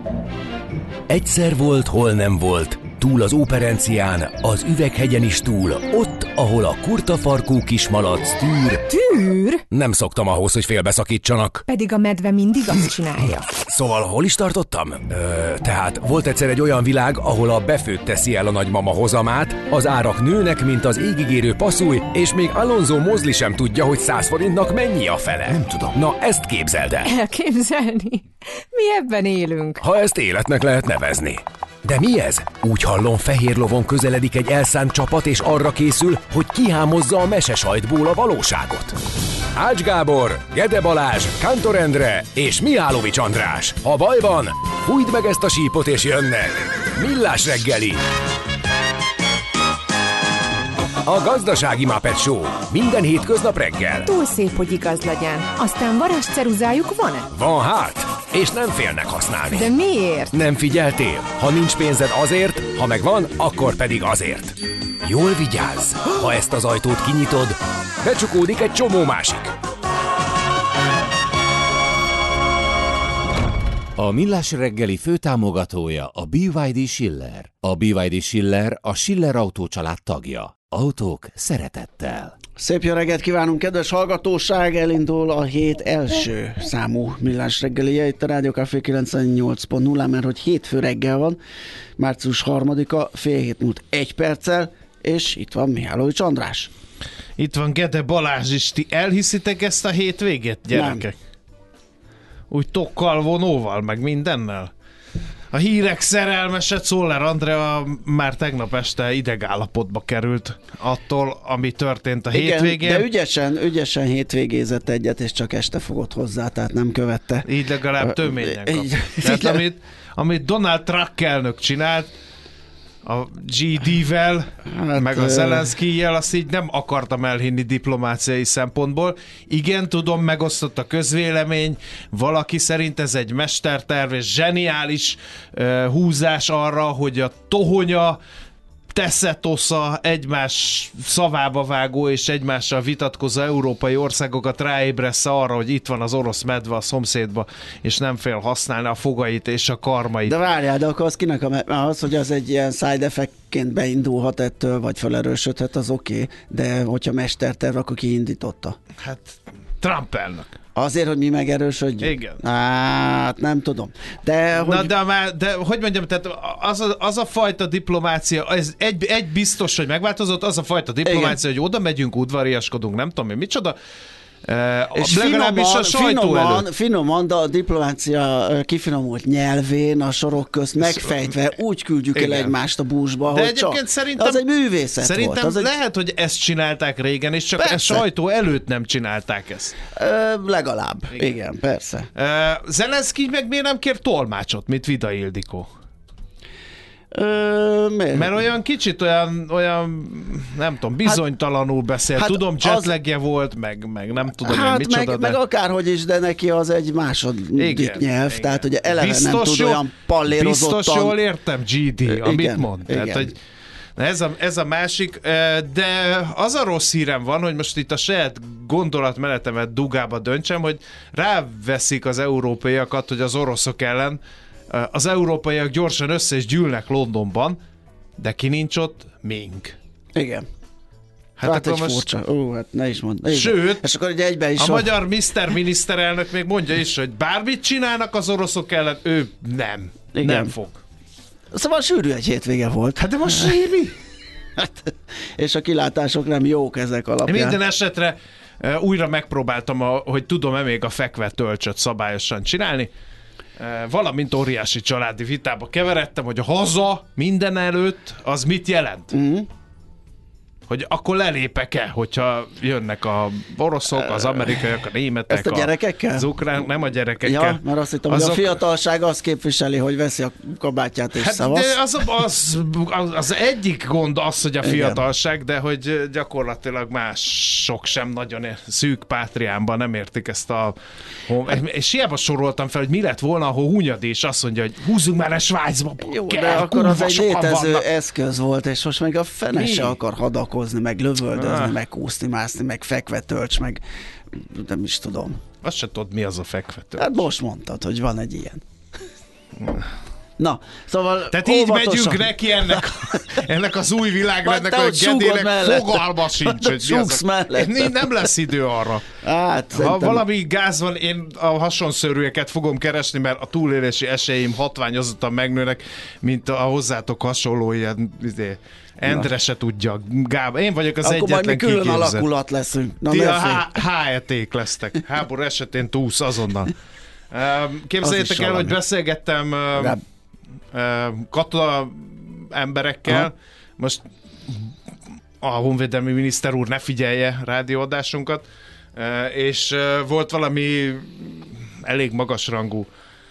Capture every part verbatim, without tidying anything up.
Egyszer volt, hol nem volt, túl az Óperencián, az Üveghegyen is túl, ott, ahol a kurtafarkú kismalac tűr... Tűr? Nem szoktam ahhoz, hogy félbeszakítsanak. Pedig a medve mindig azt csinálja. Szóval hol is tartottam? Ö, tehát volt egyszer egy olyan világ, ahol a befőtt teszi el a nagymama hozamát, az árak nőnek, mint az égigérő passzúj, és még Alonso Mosley sem tudja, hogy száz forintnak mennyi a fele. Nem tudom. Na, ezt képzeld el. Elképzelni? Mi ebben élünk. Ha ezt életnek lehet nevezni. De mi ez? Úgy hallom, fehér lovon közeledik egy elszánt csapat, és arra készül, hogy kihámozza a mesesajtból a valóságot. Ács Gábor, Gede Balázs, Kántor Endre és Mihálovics András. Ha baj van, fújd meg ezt a sípot és jönnek. Millás reggeli. A Gazdasági Muppet Show. Minden hétköznap reggel. Túl szép, hogy igaz legyen. Aztán varázsceruzájuk van-e? Van hát, és nem félnek használni. De miért? Nem figyeltél? Ha nincs pénzed azért, ha megvan, akkor pedig azért. Jól vigyázz! Ha ezt az ajtót kinyitod, becsukódik egy csomó másik. A Millás reggeli főtámogatója a bé vé dé Schiller. A bé vé dé Schiller a Schiller Autó család tagja. Autók szeretettel. Szép jó reggelt kívánunk, kedves hallgatóság! Elindul a hét első számú Millás reggelije itt a Rádió Café kilencvennyolc pont nulla, mert hogy hétfő reggel van, március harmadika, fél hét múlt egy perccel, és itt van Mihálovics András. Itt van Gede Balázs is. Ti elhiszitek ezt a hétvégét, gyerekek? Nem. Úgy tokkal, vonóval, meg mindennel? A hírek szerelmese Czoller Andrea már tegnap este idegállapotba került attól, ami történt a Igen, hétvégén. de ügyesen, ügyesen hétvégézett egyet, és csak este fogott hozzá, tehát nem követte. Így legalább töményen kap. Tehát amit, amit Donald Trump elnök csinált, a gé dé-vel, hát, meg a Zelenszkijjel, azt így nem akartam elhinni diplomáciai szempontból. Igen, tudom, megosztott a közvélemény, valaki szerint ez egy mesterterv, és zseniális uh, húzás arra, hogy a tohonya, teszetosza, egymás szavába vágó és egymással vitatkozó európai országokat ráébressze arra, hogy itt van az orosz medve a szomszédba, és nem fél használni a fogait és a karmait. De várjál, de akkor az kinek a me- az, hogy az egy ilyen side effect-ként beindulhat ettől, vagy felerősödhet, az oké, okay, de hogyha mesterterv, akkor ki indította? Hát Trump elnök. Azért, hogy mi megerősödjünk? Igen. Hát nem tudom. De hogy... Na, de, már, de hogy mondjam, tehát az a, az a fajta diplomácia, ez egy, egy biztos, hogy megváltozott, az a fajta diplomácia, igen, hogy oda megyünk, udvariaskodunk, nem tudom én micsoda, és legalábbis finoman, a sajtó finoman, előtt. Finoman, de a diplomácia kifinomult nyelvén, a sorok közt megfejtve, úgy küldjük, igen, el egymást a búzsba, de hogy csak. Szerintem, az egy művészet szerintem volt. Szerintem lehet, egy... hogy ezt csinálták régen, és csak persze. a sajtó előtt nem csinálták ezt. Ö, legalább, igen, igen, persze. Zelenszkij meg miért nem kér tolmácsot, mint Vida Ildikó? Ö, Mert olyan kicsit olyan, olyan nem tudom, bizonytalanul beszél. Hát tudom, jetlagje az... volt, meg, meg nem tudom, hát micsoda. Meg, de... meg akárhogy is, de neki az egy második igen, nyelv, igen. Tehát ugye eleve biztos nem tud jó, olyan pallérozottan. Biztos jól értem, gé dé, igen, amit mond. Igen. Tehát, hogy ez, a, ez a másik, de az a rossz hírem van, hogy most itt a saját gondolatmenetemet dugába döntsem, hogy ráveszik az európaiakat, hogy az oroszok ellen az európaiak gyorsan össze is gyűlnek Londonban, de ki nincs ott? Mink. Igen. Hát, hát egy most... furcsa. Ó, hát ne is mondd. Igen. Sőt, és akkor ugye egyben is a so... magyar miszter miniszterelnök még mondja is, hogy bármit csinálnak az oroszok ellen, ő nem. Igen. Nem fog. Szóval sűrű egy hétvége volt. Hát de most mi? Hát, és a kilátások nem jók ezek alapján. Minden esetre uh, újra megpróbáltam, a, hogy tudom-e még a fekve tölcsöt szabályosan csinálni. Valamint óriási családi vitába keveredtem, hogy a haza minden előtt az mit jelent? Mm. Hogy akkor lelépek-e, hogyha jönnek a oroszok, az amerikaiak, a németek, ezt a gyerekekkel? az ukrán, nem a gyerekekkel. Ja, mert azt hittem, azok... hogy a fiatalság azt képviseli, hogy veszi a kabátját és hát szavaz. De az, az, az, az egyik gond az, hogy a fiatalság, igen, de hogy gyakorlatilag mások sem nagyon szűk pátriánban nem értik ezt a... És hiába soroltam fel, hogy mi lett volna, ahol Hunyadi és azt mondja, hogy húzzunk már a Svájcba. Jó, kell, de akkor az egy létező vannak. Eszköz volt, és most meg a fene mi? Se akar hadakozni, meg lövöldözni, ah. meg kúszni, mászni, meg fekve tölcs, meg nem is tudom. Azt se tudod, mi az a fekve tölcs. Hát most mondtad, hogy van egy ilyen. Na, szóval tehát így óvatosan. megyünk neki ennek, ennek az új világra, ennek a Gedének fogalma sincs, hogy mi az a... Nem lesz idő arra. Hát, ha szerintem... valami gáz van, én a hasonszörűeket fogom keresni, mert a túlélési esélyeim hatványozottan megnőnek, mint a hozzátok hasonló ilyen... Izé, Endre se tudja. Gáb, én vagyok az akkor egyetlen kiképzett. Akkor majd mi külön kiképzett. alakulat leszünk. Na, Ti a há é té-k lesztek. Háború esetén túsz azonnal. Képzeljétek el, hogy beszélgettem katona emberekkel. Aha. Most a honvédelmi miniszter úr ne figyelje rádióadásunkat, és volt valami elég magasrangú,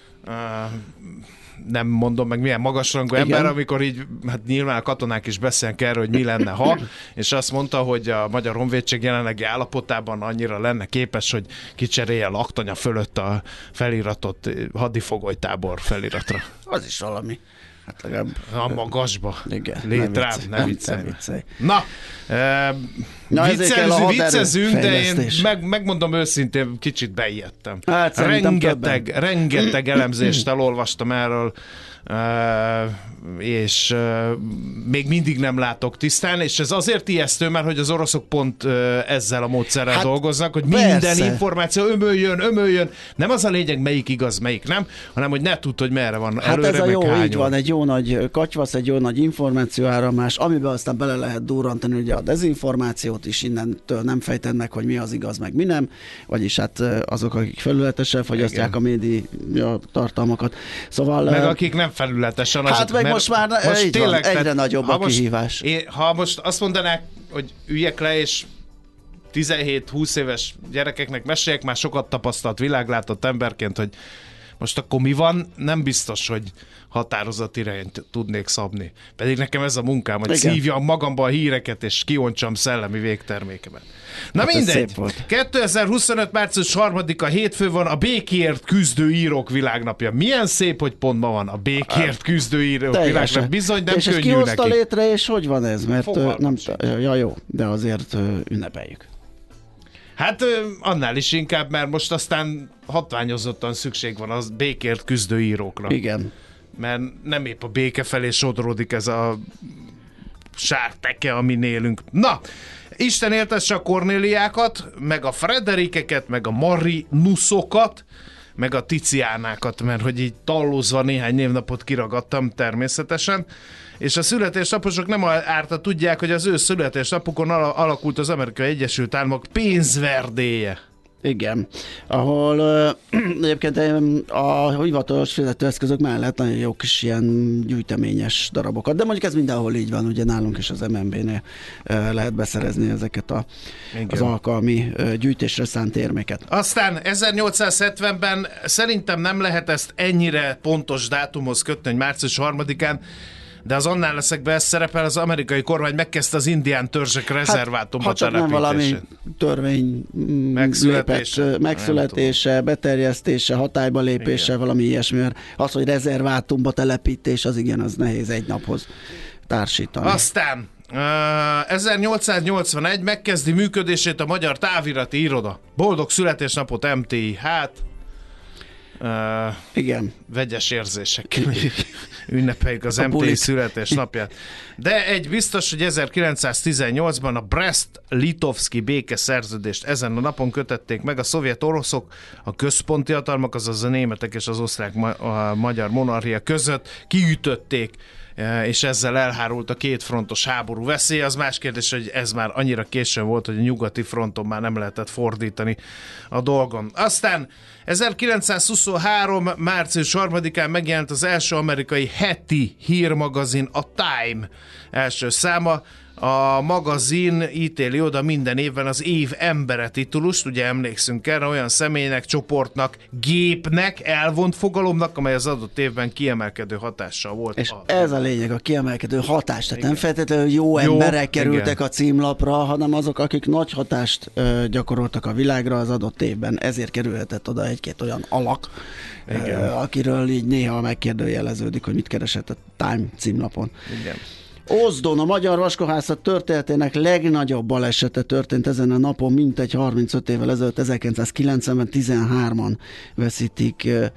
nem mondom meg milyen magasrangú ember, igen, amikor így, hát nyilván a katonák is beszélnek erről, hogy mi lenne, ha, és azt mondta, hogy a Magyar Honvédség jelenlegi állapotában annyira lenne képes, hogy kicserélje laktanya fölött a feliratot hadifogolytábor feliratra. Az is valami. Hát legalább... A magasba. Igen. Létrám, ne viccelj. Na, e, Na viccelz, viccezünk, de én meg, megmondom őszintén, kicsit beijedtem. Hát, rengeteg, rengeteg elemzést elolvastam erről, Uh, és uh, még mindig nem látok tisztán, és ez azért ijesztő, mert hogy az oroszok pont uh, ezzel a módszerrel hát dolgoznak, hogy minden persze. információ ömöljön, ömöljön. Nem az a lényeg, melyik igaz, melyik nem, hanem hogy ne tudd, hogy merre van hát előre, ez a jó, hányol. Így van, egy jó nagy katyvasz, egy jó nagy információáramlás, amiben aztán bele lehet durrantani ugye a dezinformációt is, innentől nem fejted meg, hogy mi az igaz, meg mi nem, vagyis hát azok, akik felületesen fogyasztják igen. a média tartalmakat. Szóval... Meg akik nem felületesen. Hát azok, meg most már most tényleg, van, egyre nagyobb a kihívás. Én, ha most azt mondanák, hogy üljek le, és tizenhét-húsz éves gyerekeknek meséljek, már sokat tapasztalt, világlátott emberként, hogy most akkor mi van, nem biztos, hogy határozott irányt tudnék szabni. Pedig nekem ez a munkám, hogy igen. szívjam magamba a híreket, és kiontsam szellemi végtermékemet. Na hát mindegy. kétezer-huszonöt március harmadika hétfő van, a békéért küzdő írók világnapja. Milyen szép, hogy pont ma van a békéért küzdő írók világnapja. Bizony, nem és könnyű neki. És ki hozta létre, és hogy van ez? Mert nem, ja jó, de azért ünnepeljük. Hát annál is inkább, mert most aztán hatványozottan szükség van az békért küzdő írókra. Igen. Mert nem épp a béke felé sodródik ez a sárteke, amin élünk. Na, Isten éltesse a Kornéliákat, meg a Frederikeket, meg a Marinuszokat, meg a Ticiánákat, mert hogy így tallózva néhány névnapot kiragadtam természetesen. És a születésnaposok nem árta tudják, hogy az ő születésnapukon alakult az Amerikai Egyesült Államok pénzverdéje. Igen, ahol uh, egyébként a hivatalos fizetőeszközök mellett nagyon jó kis ilyen gyűjteményes darabokat, de mondjuk ez mindenhol így van, ugye nálunk is az em en bé-nél uh, lehet beszerezni ezeket a, az alkalmi uh, gyűjtésre szánt érméket. Aztán ezernyolcszázhetvenben szerintem nem lehet ezt ennyire pontos dátumhoz kötni, hogy március harmadikán, de az annál leszekben ez szerepel, az amerikai kormány megkezdte az indián törzsek rezervátumba hát, telepítését. Nem valami törvény megszületése, lépett, megszületése, beterjesztése, hatályba lépése, igen. valami ilyesmi, mert az, hogy rezervátumba telepítés, az igen, az nehéz egy naphoz társítani. Aztán uh, ezernyolcszáznyolcvanegy megkezdi működését a Magyar Távirati Iroda. Boldog születésnapot em té i, hát Uh, igen. Vegyes érzések. Ünnepeljük az em té i születésnapját. De egy biztos, hogy ezerkilencszáztizennyolcban a Brest-Litovszki békeszerződést ezen a napon kötötték meg a szovjet oroszok, a központi hatalmak, azaz a németek és az osztrák ma- a magyar monarchia között kiütötték, és ezzel elhárult a két frontos háború veszély. Az más kérdés, hogy ez már annyira későn volt, hogy a nyugati fronton már nem lehetett fordítani a dolgon. Aztán ezerkilencszázhuszonhárom március harmadikán megjelent az első amerikai heti hírmagazin, a Time első száma. A magazin ítéli oda minden évben az év embere titulust, ugye emlékszünk erre, olyan személynek, csoportnak, gépnek, elvont fogalomnak, amely az adott évben kiemelkedő hatással volt. És a... ez a lényeg, a kiemelkedő hatás, tehát igen. nem feltétlenül jó, jó emberek kerültek igen. a címlapra, hanem azok, akik nagy hatást ö, gyakoroltak a világra az adott évben, ezért kerülhetett oda egy-két olyan alak, ö, akiről így néha megkérdőjeleződik, hogy mit keresett a Time címlapon. Igen. Ózdon, a magyar vaskohászat történetének legnagyobb balesete történt ezen a napon, mintegy harmincöt évvel ezelőtt, ezerkilencszázkilencvenben tizenhárman veszítik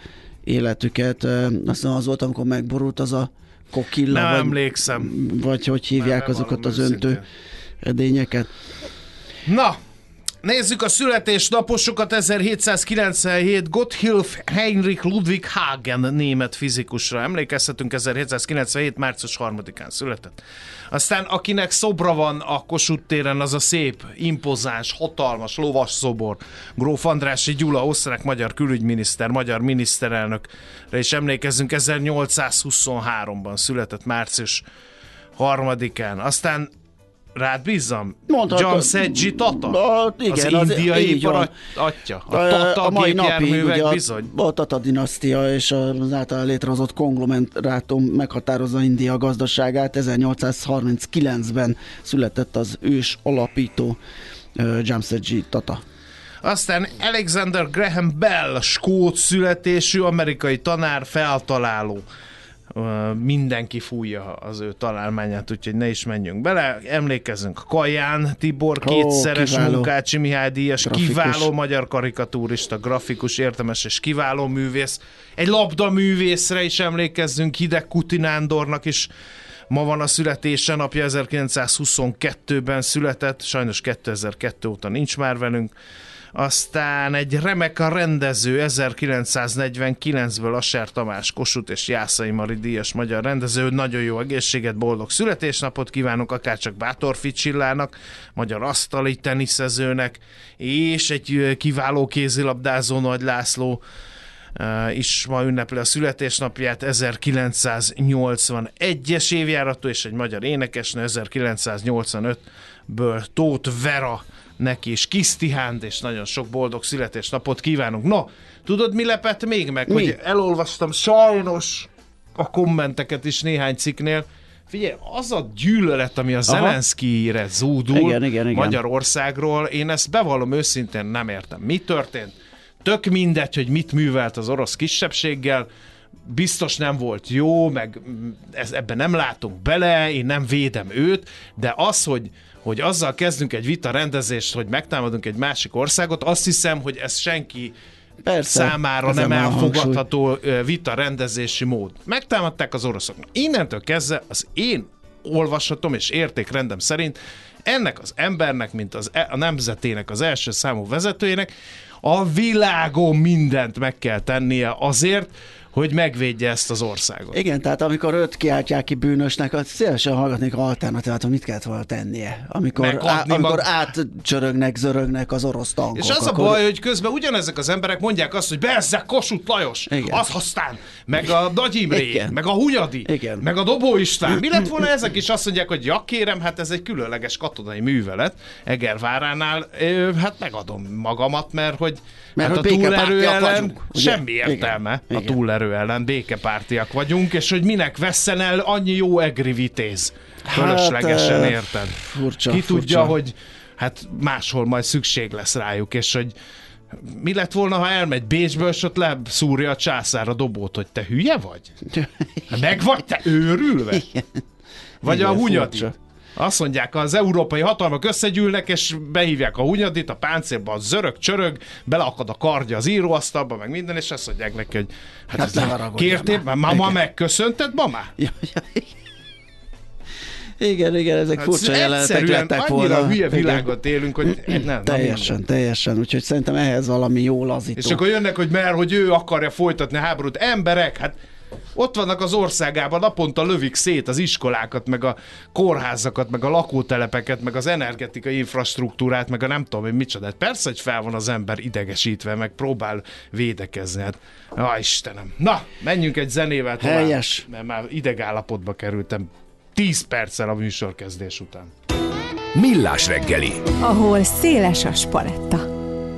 életüket. Aztán az volt, amikor megborult az a kokilla. Nem vagy, emlékszem. Vagy hogy hívják nem, azokat az öntő edényeket. Na, nézzük a születésnaposokat. ezerhétszázkilencvenhét Gotthilf Heinrich Ludwig Hagen német fizikusra emlékezhetünk, ezerhétszázkilencvenhét március harmadikán született. Aztán akinek szobra van a Kossuth téren, az a szép, impozáns, hatalmas lovas szobor. Gróf Andrássy Gyula, osztrák-magyar külügyminiszter, magyar miniszterelnökre is emlékezzünk, ezernyolcszázhuszonháromban született március harmadikán. Aztán rád bízzam? Jamsetji Tata? A, igen, az indiai ipar atya. A Tata a mai gépjárművek napig, bizony. A, a Tata dinasztia és az által létrehozott konglomerátum meghatározza India gazdaságát. ezernyolcszázharminckilencben született az ős alapító uh, Jamsetji Tata. Aztán Alexander Graham Bell, skót születésű amerikai tanár, feltaláló. Mindenki fújja az ő találmányát, úgyhogy ne is menjünk bele. Emlékezzünk Kaján Tibor, kétszeres oh, Munkácsi Mihály díjas, grafikus. Kiváló magyar karikatúrista, grafikus, értelmes és kiváló művész. Egy labdaművészre is emlékezzünk, Hideg Kuti Nándornak is ma van a születése napja, ezerkilencszázhuszonkettőben született, sajnos kétezer-kettő óta nincs már velünk. Aztán egy remek a rendező, ezerkilencszáznegyvenkilencből Asser Tamás, Kossuth és Jászai Mari díjas magyar rendező. Nagyon jó egészséget, boldog születésnapot kívánok akárcsak Bátorfi Csillának, magyar asztali teniszezőnek, és egy kiváló kézilabdázó Nagy László Uh, is ma ünnepli a születésnapját, ezerkilencszáznyolcvanegyes évjáratú, és egy magyar énekesnő, ezerkilencszáznyolcvanötből Tóth Vera, neki is Kisztihánt, és nagyon sok boldog születésnapot kívánunk. No, tudod, mi lepett még meg? Mi? Hogy elolvastam sajnos a kommenteket is néhány cikknél. Figyelj, az a gyűlölet, ami a Zelenszkijre zúdul igen, igen, igen. Magyarországról, én ezt bevallom őszintén nem értem. Mi történt? Tök mindegy, hogy mit művelt az orosz kisebbséggel, biztos nem volt jó, meg ez, ebben nem látunk bele, én nem védem őt, de az, hogy, hogy azzal kezdünk egy vita rendezést, hogy megtámadunk egy másik országot, azt hiszem, hogy ez senki persze, számára nem elfogadható vita rendezési mód. Megtámadták az oroszok. Innentől kezdve az én olvasatom és értékrendem szerint ennek az embernek, mint az, a nemzetének az első számú vezetőjének a világon mindent meg kell tennie azért, hogy megvédje ezt az országot. Igen, tehát amikor őt kiáltják ki bűnösnek, az szívesen hallgatnék alternatívát, hogy mit kellett volna tennie. Amikor, á, amikor mag... átcsörögnek, zörögnek az orosz tankok. És az akkor... a baj, hogy közben ugyanezek az emberek mondják azt, hogy bezzek Kossuth Lajos, igen. Az aztán, meg a Nagy Imré, igen. Meg a Hunyadi, igen. Meg a Dobó István. Mi lett volna ezek is? Azt mondják, hogy ja kérem, hát ez egy különleges katonai művelet Egerváránál, hát megadom magamat, mert hogy Mert hát a túlerő ellen vagyunk, semmi értelme. Igen. A túlerő ellen békepártiak vagyunk, és hogy minek vesszen el annyi jó egri vitéz. Fölöslegesen, hát, érted? Furcsa, Ki furcsa. tudja, hogy hát máshol majd szükség lesz rájuk, és hogy mi lett volna, ha elmegy Bécsből, és ott leszúrja a császár a dobót, hogy te hülye vagy? Meg vagy te őrülve? Igen. Vagy igen, a Hunyadi. Furcsa. Azt mondják, az európai hatalmak összegyűlnek, és behívják a Hunyadit, a páncélba a zörög, csörög, beleakad a kardja az íróasztalba, meg minden, és azt mondják neki, hogy hát, hát ez kértél, már ma, ma megköszönted, mamá? Ja, ja, igen, igen, ezek hát furcsa jelenetek lettek volna. Annyira hülye világot élünk, hogy nem. Teljesen, nem teljesen, úgyhogy szerintem ehhez valami jó lazító. És akkor jönnek, hogy mert, hogy ő akarja folytatni a háborút. Emberek, hát ott vannak az országában, naponta lövik szét az iskolákat, meg a kórházakat, meg a lakótelepeket, meg az energetikai infrastruktúrát, meg a nem tudom, hogy micsoda. Persze, hogy fel van az ember idegesítve, meg próbál védekezni. Hát, á, Istenem. Na, menjünk egy zenével tovább. Helyes. Mert már idegállapotba kerültem tíz perccel a műsorkezdés után. Millás reggeli. Ahol széles a spaletta.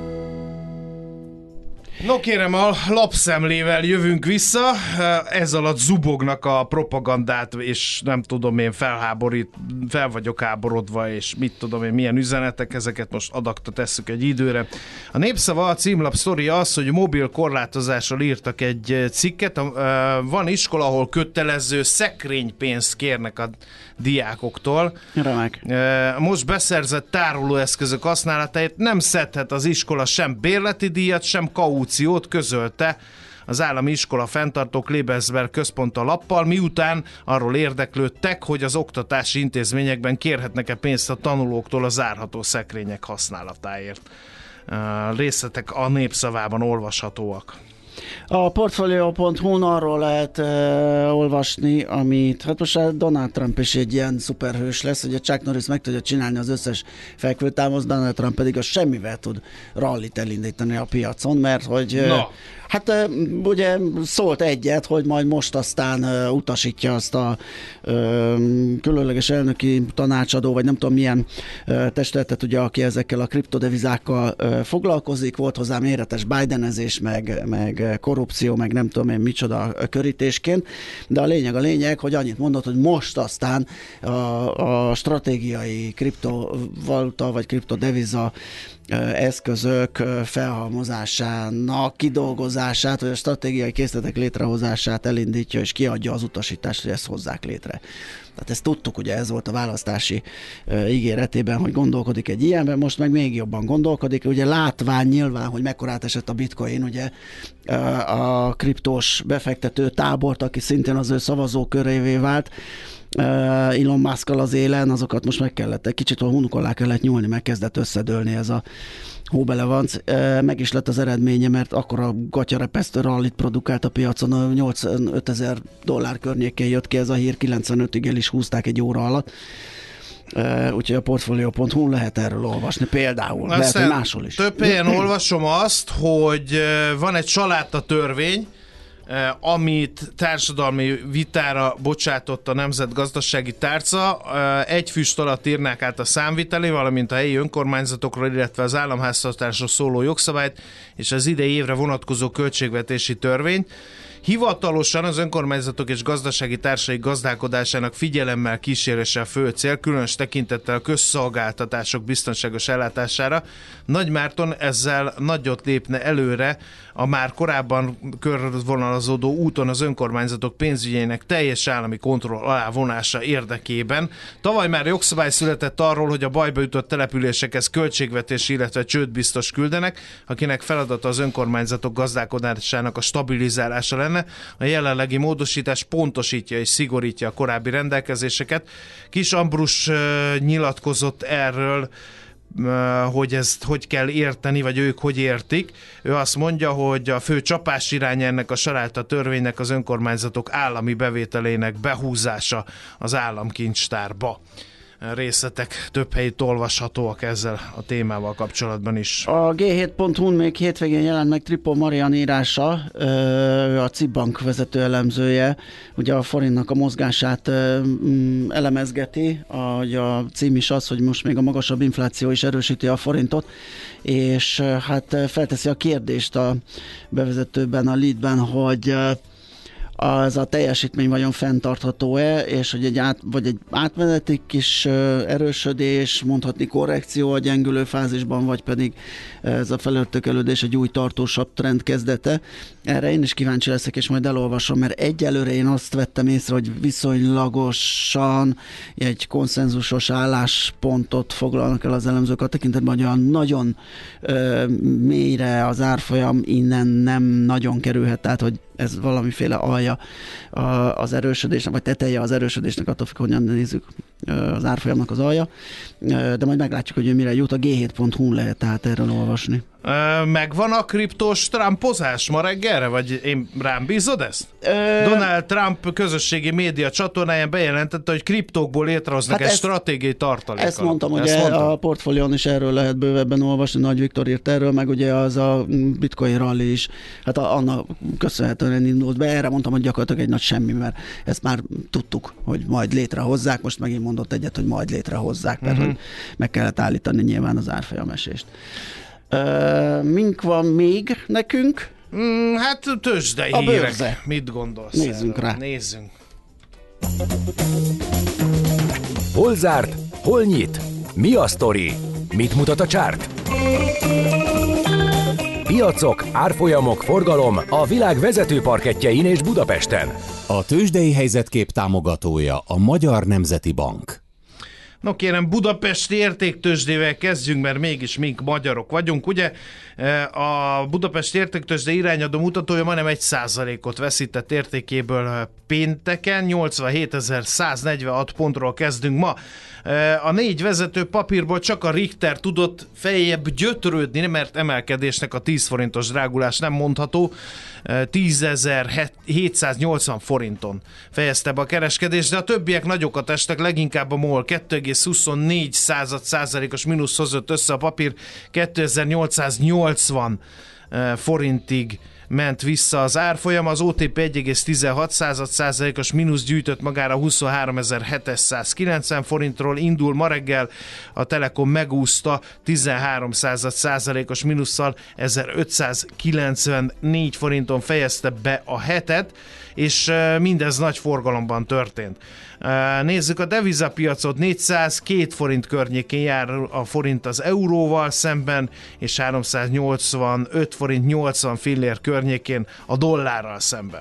No kérem, a lapszemlével jövünk vissza, ez alatt zubognak a propagandát, és nem tudom én, felháborít, fel vagyok háborodva, és mit tudom én, milyen üzenetek, ezeket most adakta tesszük egy időre. A Népszava, a címlap sztoria az, hogy mobil korlátozásról írtak egy cikket, van iskola, ahol kötelező szekrénypénzt kérnek a diákoktól. Remek. Most beszerzett tárolóeszközök használatáért nem szedhet az iskola sem bérleti díjat, sem kauciót, közölte az állami iskola fenntartó Klebelsberg központtal lappal, miután arról érdeklődtek, hogy az oktatási intézményekben kérhetnek-e pénzt a tanulóktól a zárható szekrények használatáért. Részletek a Népszavában olvashatóak. A portfolio pont hu-n arról lehet uh, olvasni, amit, hát most Donald Trump is egy ilyen szuperhős lesz, ugye Chuck Norris meg tudja csinálni az összes fekvőtámaszt, Donald Trump pedig az semmivel tud rallit elindítani a piacon, mert hogy uh, hát uh, ugye szólt egyet, hogy majd most aztán uh, utasítja azt a uh, különleges elnöki tanácsadó, vagy nem tudom milyen uh, testületet, ugye, aki ezekkel a kriptodevizákkal uh, foglalkozik, volt hozzá méretes Bidenezés, meg, meg korrupció, meg nem tudom én micsoda körítésként, de a lényeg a lényeg, hogy annyit mondott, hogy most aztán a, a stratégiai kriptovaluta, vagy kriptodeviza eszközök felhalmozásának kidolgozását, vagy a stratégiai készletek létrehozását elindítja, és kiadja az utasítást, hogy ezt hozzák létre. Tehát ezt tudtuk, ugye ez volt a választási uh, ígéretében, hogy gondolkodik egy ilyenben, most meg még jobban gondolkodik, ugye látván nyilván, hogy mekkorát esett a bitcoin, ugye uh, a kriptós befektető tábort, aki szintén az ő szavazókörévé vált, Uh, Elon Muskkal az élen, azokat most meg kellett, egy kicsit a hunuk alá kellett nyúlni, meg kezdett összedőlni ez a hóbelevanc. Uh, meg is lett az eredménye, mert akkor a gatyarepesztő rallit produkált a piacon, a nyolcvanötezer dollár környékén jött ki ez a hír, kilencvenötig el is húzták egy óra alatt. Uh, úgyhogy a portfolio pont hu lehet erről olvasni, például, aztán lehet, hogy máshol is. Több helyen olvasom azt, hogy van egy családta törvény, amit társadalmi vitára bocsátott a Nemzetgazdasági Tárca. Egy füst alatt írnák át a számviteli, valamint a helyi önkormányzatokról, illetve az államháztartásról szóló jogszabályt és az idei évre vonatkozó költségvetési törvényt. Hivatalosan az önkormányzatok és gazdasági társai gazdálkodásának figyelemmel kísérése a fő cél, különös tekintettel a közszolgáltatások biztonságos ellátására. Nagymárton ezzel nagyot lépne előre a már korábban körvonalazódó úton az önkormányzatok pénzügyeinek teljes állami kontroll alá vonása érdekében. Tavaly már jogszabály született arról, hogy a bajba jutott településekhez költségvetési, illetve csődbiztos küldenek, akinek feladata az önkormányzatok gazdálkodásának a stabilizálása lenne. A jelenlegi módosítás pontosítja és szigorítja a korábbi rendelkezéseket. Kis Ambrus uh, nyilatkozott erről, hogy ezt hogy kell érteni, vagy ők hogy értik. Ő azt mondja, hogy a fő csapás iránya ennek a sarálta törvénynek az önkormányzatok állami bevételének behúzása az államkincstárba. Részletek több helyét olvashatóak ezzel a témával kapcsolatban is. A gé hét pont hu-n még hétvégén jelent meg Trippo Marian írása, ő a cé i Bank vezető elemzője, ugye a forintnak a mozgását elemezgeti, ahogy a cím is az, hogy most még a magasabb infláció is erősíti a forintot, és hát felteszi a kérdést a bevezetőben, a leadben, hogy az a teljesítmény vajon fenntartható-e, és hogy egy, át, vagy egy átmeneti kis erősödés, mondhatni korrekció a gyengülő fázisban, vagy pedig ez a felértékelődés egy új tartósabb trend kezdete. Erre én is kíváncsi leszek, és majd elolvasom, mert egyelőre én azt vettem észre, hogy viszonylagosan egy konszenzusos álláspontot foglalnak el az elemzők a tekintetben, hogy olyan nagyon ö, mélyre az árfolyam innen nem nagyon kerülhet, tehát hogy ez valamiféle alja az erősödésnek, vagy teteje az erősödésnek, attól függ, hogyan nézzük az árfolyamnak az alja, de majd meglátjuk, hogy mire jut. A gé hét pont hu-n lehet tehát erről olvasni. Megvan a kriptós trumpozás ma reggelre, vagy én rám bízod ezt? Ö... Donald Trump közösségi média csatornáján bejelentette, hogy kriptókból létrehoznak hát egy ezt, stratégiai tartalékot. Ezt mondtam, ezt ugye mondtam. A portfólión is erről lehet bővebben olvasni, Nagy Viktor írt erről, meg ugye az a bitcoin rally is, hát annak köszönhetően indult be. Erre mondtam, hogy gyakorlatilag egy nagy semmi, mert ezt már tudtuk, hogy majd létrehozzák, most megint mondott egyet, hogy majd létrehozzák, mert uh-huh. hogy meg kellett állítani nyilván az árfolyamesést. Uh, mink van még nekünk? Mm, hát tőzsdei a hírek. Bőrze. Mit gondolsz? Nézzünk erről? rá. Nézzünk. Hol zárt? Hol nyit? Mi a sztori? Mit mutat a csárt? Piacok, árfolyamok, forgalom a világ vezető parkettjein és Budapesten. A tőzsdei helyzetkép támogatója a Magyar Nemzeti Bank. No kérem, budapesti értéktőzsdével kezdjünk, mert mégis mink magyarok vagyunk, ugye? A budapesti értéktőzsde irányadó mutatója majdnem egy százalékot veszített értékéből pénteken, nyolcvanhétezer-száznegyvenhat pontról kezdünk ma. A négy vezető papírból csak a Richter tudott feljebb gyötrődni, mert emelkedésnek a tíz forintos drágulás nem mondható. tízezer-hétszáznyolcvan forinton fejezte be a kereskedést, de a többiek nagyokat estek, leginkább a MOL kettő egész huszonnégy százalékos mínusz hozott össze, a papír kétezer-nyolcszáznyolcvan forintig ment vissza az árfolyam, az o té pé egy egész tizenhat százalékos mínusz gyűjtött magára huszonháromezer-hétszázkilencven forintról, indul ma reggel, a Telekom megúszta tizenhárom százalékos mínusszal, ezerötszázkilencvennégy forinton fejezte be a hetet, és mindez nagy forgalomban történt. Nézzük a devizapiacot, négyszázkettő forint környékén jár a forint az euróval szemben, és háromszáznyolcvanöt forint nyolcvan fillér környékén a dollárral szemben.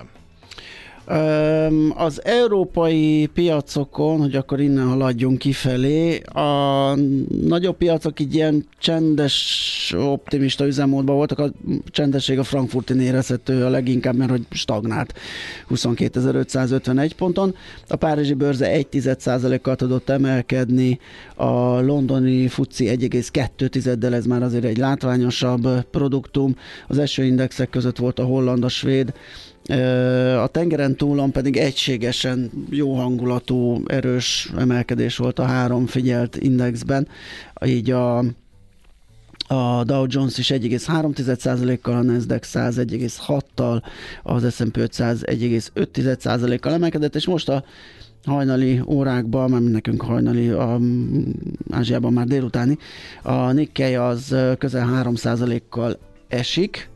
Az európai piacokon, hogy akkor innen haladjunk kifelé, a nagyobb piacok így ilyen csendes, optimista üzemmódban voltak, a csendesség a frankfurtin érezhető a leginkább, mert hogy stagnált huszonkétezer-ötszázötvenegy ponton. A párizsi bőrze egy egész egy százalékkal tudott emelkedni, a londoni fuci egy egész kettő, ez már azért egy látványosabb produktum. Az esőindexek között volt a holland, a svéd, a tengeren túlon pedig egységesen jó hangulatú, erős emelkedés volt a három figyelt indexben, így a, a Dow Jones is egy egész három százalékkal, a Nasdaq száz egy egész hattal, az es and pé ötszáz egy egész öt százalékkal emelkedett, és most a hajnali órákban, már nekünk hajnali, a Ázsiában már délutáni, a Nikkei az közel három százalékkal esik.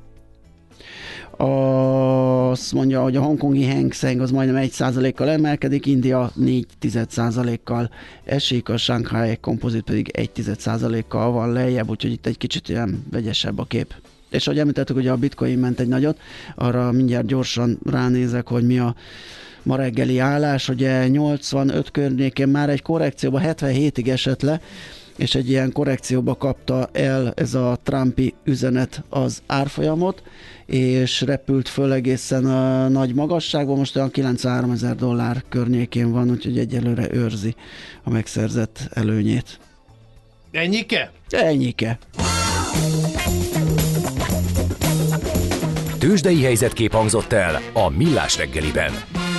Azt mondja, hogy a hongkongi Hang Seng az majdnem egy százalékkal emelkedik, India négy százalékkal esik, a Shanghai Composite pedig egy százalékkal van lejjebb, úgyhogy itt egy kicsit ilyen vegyesebb a kép. És ahogy említettük, ugye a Bitcoin ment egy nagyot, arra mindjárt gyorsan ránézek, hogy mi a ma reggeli állás, ugye nyolcvanöt környékén már egy korrekcióban hetvenhétig esett le, és egy ilyen korrekcióba kapta el ez a Trumpi üzenet az árfolyamot, és repült föl egészen a nagy magasságban, most olyan kilencvenháromezer dollár környékén van, úgyhogy egyelőre őrzi a megszerzett előnyét. Ennyike? Ennyike. Tőzsdei helyzetkép hangzott el a Millás reggeliben.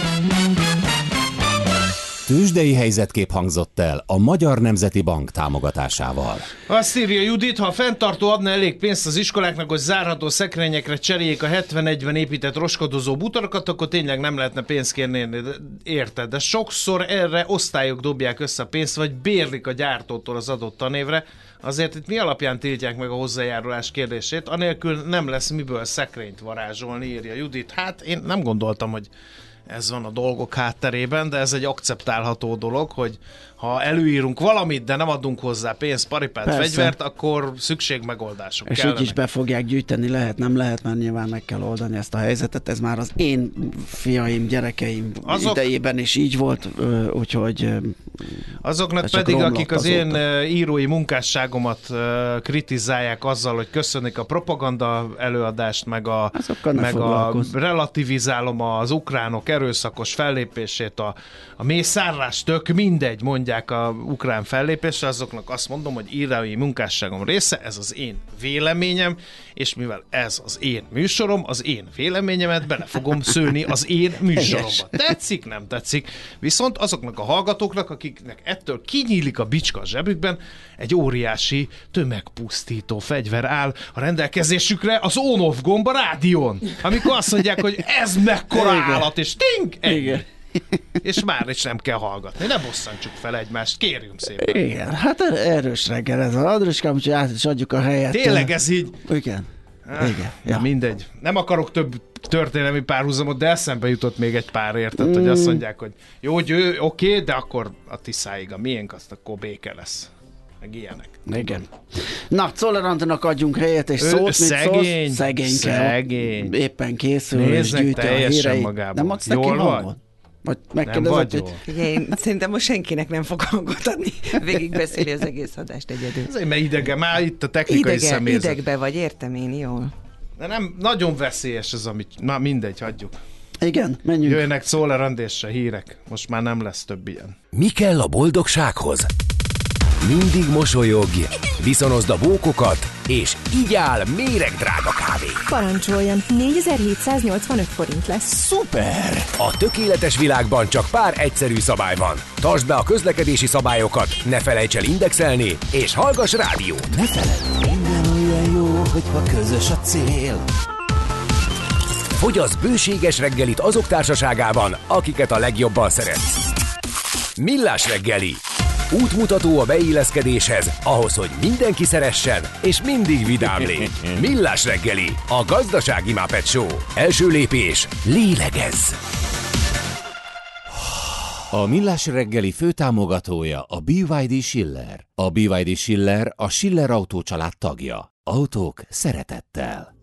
Tőzsdei helyzetkép hangzott el a Magyar Nemzeti Bank támogatásával. Azt írja Judit, ha a fenntartó adna elég pénzt az iskoláknak, hogy zárható szekrényekre cseréljék a hetven-negyven épített roskadozó bútorokat, akkor tényleg nem lehetne pénzt kérni, érted? De sokszor erre osztályok dobják össze a pénzt, vagy bérlik a gyártótól az adott tanévre. Azért itt mi alapján tiltják meg a hozzájárulás kérdését? Anélkül nem lesz miből szekrényt varázsolni, írja Judit. Hát én nem gondoltam, hogy ez van a dolgok hátterében, de ez egy akceptálható dolog, hogy ha előírunk valamit, de nem adunk hozzá pénzt, paripát, persze, fegyvert, akkor szükségmegoldások és kellenek. És így is be fogják gyűjteni, lehet, nem lehet, mert nyilván meg kell oldani ezt a helyzetet. Ez már az én fiaim, gyerekeim Azok... idejében is így volt, úgyhogy azoknak pedig, akik az én írói munkásságomat kritizálják azzal, hogy köszönik a propaganda előadást, meg a, meg a relativizálom az ukránok erőszakos fellépését, a, a mészárlás, tök mindegy, mondják a ukrán fellépésre, azoknak azt mondom, hogy írói munkásságom része, ez az én véleményem, és mivel ez az én műsorom, az én véleményemet bele fogom szőni az én műsoromba. Tetszik, nem tetszik. Viszont azoknak a hallgatóknak, akiknek ettől kinyílik a bicska a zsebükben, egy óriási tömegpusztító fegyver áll a rendelkezésükre, az on-off gomb a rádión. Amikor azt mondják, hogy ez mekkora igen. állat, és ting! Igen. És már is nem kell hallgatni. Ne bosszantsuk fel egymást, kérjünk szépen. Igen, hát erős reggel ez az Andriskám, úgyhogy át is adjuk a helyet. Tényleg ez így? Igen. Ah, igen. Ja. Mindegy. Nem akarok több történelmi párhuzamot, de eszembe jutott még egy pár, érted, mm. hogy azt mondják, hogy jó, győ, oké, de akkor a Tiszáig a miénk, azt akkor béke lesz. Meg ilyenek. Igen. Na, Czoller Antinak adjunk helyet és szót, mit szegény, szólsz? Szegény. Szegény. Éppen készül, és gyűjti a híreit. magában. Nem adsz neki hangot? Vagy megkérdezett, hogy... Ugye, én szerintem most senkinek nem fog hangot adni, végigbeszéli az egész adást egyedül. Azért, mert idege, már itt a technikai Idege, személyzet. Idegbe vagy, értem én, jól. De nem, nagyon veszélyes ez, amit... Na mindegy, hagyjuk. Igen, menjünk. Jöjjenek szólerendésre hírek. Most már nem lesz több ilyen. Mi kell a boldogsághoz? Mindig mosolyogj, viszonozd a bókokat, és így áll méregdrága kávé. Parancsoljon, négyezer-hétszáznyolcvanöt forint lesz. Szuper! A tökéletes világban csak pár egyszerű szabály van. Tartsd be a közlekedési szabályokat, ne felejts el indexelni, és hallgass rádiót. Ne feledd, minden olyan jó, hogyha közös a cél. Fogyasz bőséges reggelit azok társaságában, akiket a legjobban szeretsz. Millás reggeli. Útmutató a beilleszkedéshez, ahhoz, hogy mindenki szeressen, és mindig vidám légy. Millás reggeli, a gazdasági Muppet Show. Első lépés, lélegezz! A Millás reggeli főtámogatója a bé vé dé Schiller. A bé vé dé Schiller a Schiller Autó család tagja. Autók szeretettel.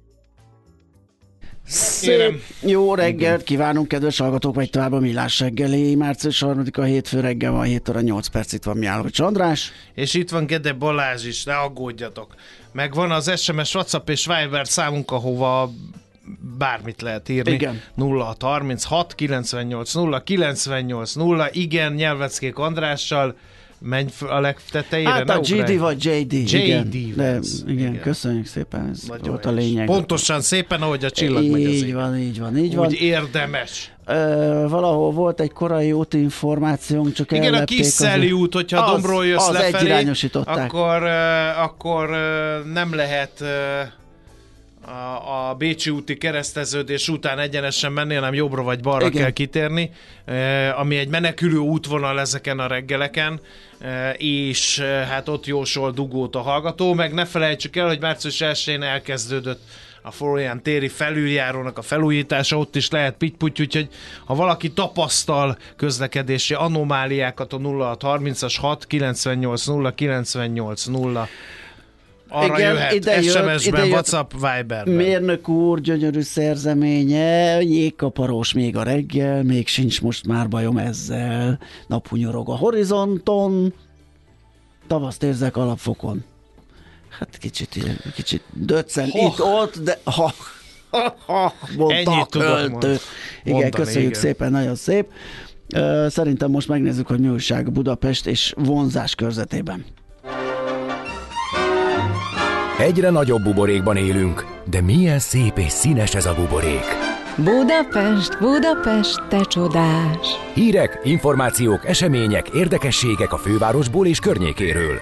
Szép jó reggelt kívánunk, kedves hallgatók, vagy tovább a Millás reggeli. március harmadika hétfő reggel van, hét óra nyolc perc, itt van Mihálovics András. És itt van Gede Balázs is, ne aggódjatok. Meg van az es em es, WhatsApp és Viber számunk, ahova bármit lehet írni. Igen. nulla hat harminchat kilencvennyolc nulla kilencvennyolc nulla. Igen, Nyelveckék Andrással. Menj a legtetejére. Hát a gé dé vagy jé dé. jé igen. dé De, igen. igen, köszönjük szépen, ez Nagyon volt a lényeg. Pontosan szépen, ahogy a csillag megy az Így van, így van, így van. Úgy érdemes. Ö, valahol volt egy korai útinformációnk, csak igen, a ellepték kis Szeli út, hogyha az, Dombról jössz az lefelé, egyirányosították. akkor, uh, akkor uh, nem lehet uh, a, a Bécsi úti kereszteződés után egyenesen menni, hanem jobbra vagy balra igen. kell kitérni, uh, ami egy menekülő útvonal ezeken a reggeleken, uh, és uh, hát ott jósol dugót a hallgató, meg ne felejtsük el, hogy március elsején elkezdődött a Florián téri felüljárónak a felújítása, ott is lehet pitty-putty, úgyhogy ha valaki tapasztal közlekedési anomáliákat, a nulla hat harmincas hat kilencvennyolc nulla kilencvennyolc nulla arra igen, jöhet, ide es em jött, es-ben, ide WhatsApp, Viberben. Mérnök úr gyönyörű szerzeménye, jégkaparós még a reggel, még sincs most már bajom ezzel, naphunyorog a horizonton, tavaszt érzek alapfokon. Hát kicsit, kicsit döccen Hoch. itt-ott, de ha, ha, ha mondta a költő. Igen, mondani, köszönjük igen. szépen, nagyon szép. Uh, szerintem most megnézzük, hogy mi újság Budapest és vonzás körzetében. Egyre nagyobb buborékban élünk, de milyen szép és színes ez a buborék. Budapest, Budapest, te csodás! Hírek, információk, események, érdekességek a fővárosból és környékéről.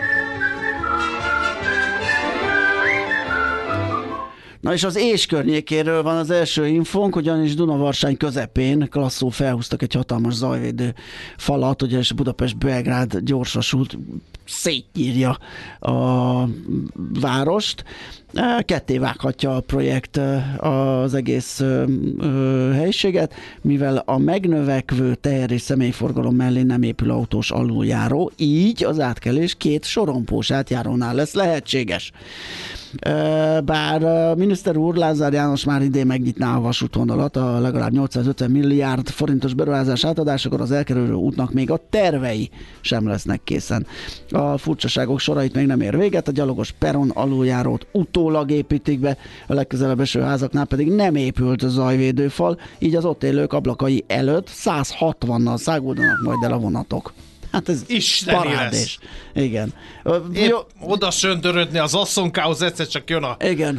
Na és az És környékéről van az első infónk, ugyanis Dunavarsány közepén klasszul felhúztak egy hatalmas zajvédő falat, ugyanis Budapest-Belgrád gyorsvasút szétnyírja a várost. Ketté vághatja a projekt az egész helyiséget, mivel a megnövekvő teher és személyforgalom mellé nem épül autós aluljáró, így az átkelés két sorompós átjárónál lesz lehetséges. Bár a miniszter úr Lázár János már idén megnyitná a vasútvonalat, a legalább nyolcszázötven milliárd forintos beruházás átadásakor az elkerülő útnak még a tervei sem lesznek készen. A furcsaságok sorait még nem ér véget, a gyalogos peron aluljárót utólag építik be, a legközelebb eső házaknál pedig nem épült zajvédőfal, így az ott élők ablakai előtt száz hatvannal száguldanak majd el a vonatok. Hát ez Isteni parádés. lesz. Igen. Épp Jó, oda söntörödni az asszonkához, egyszer csak jön a... igen.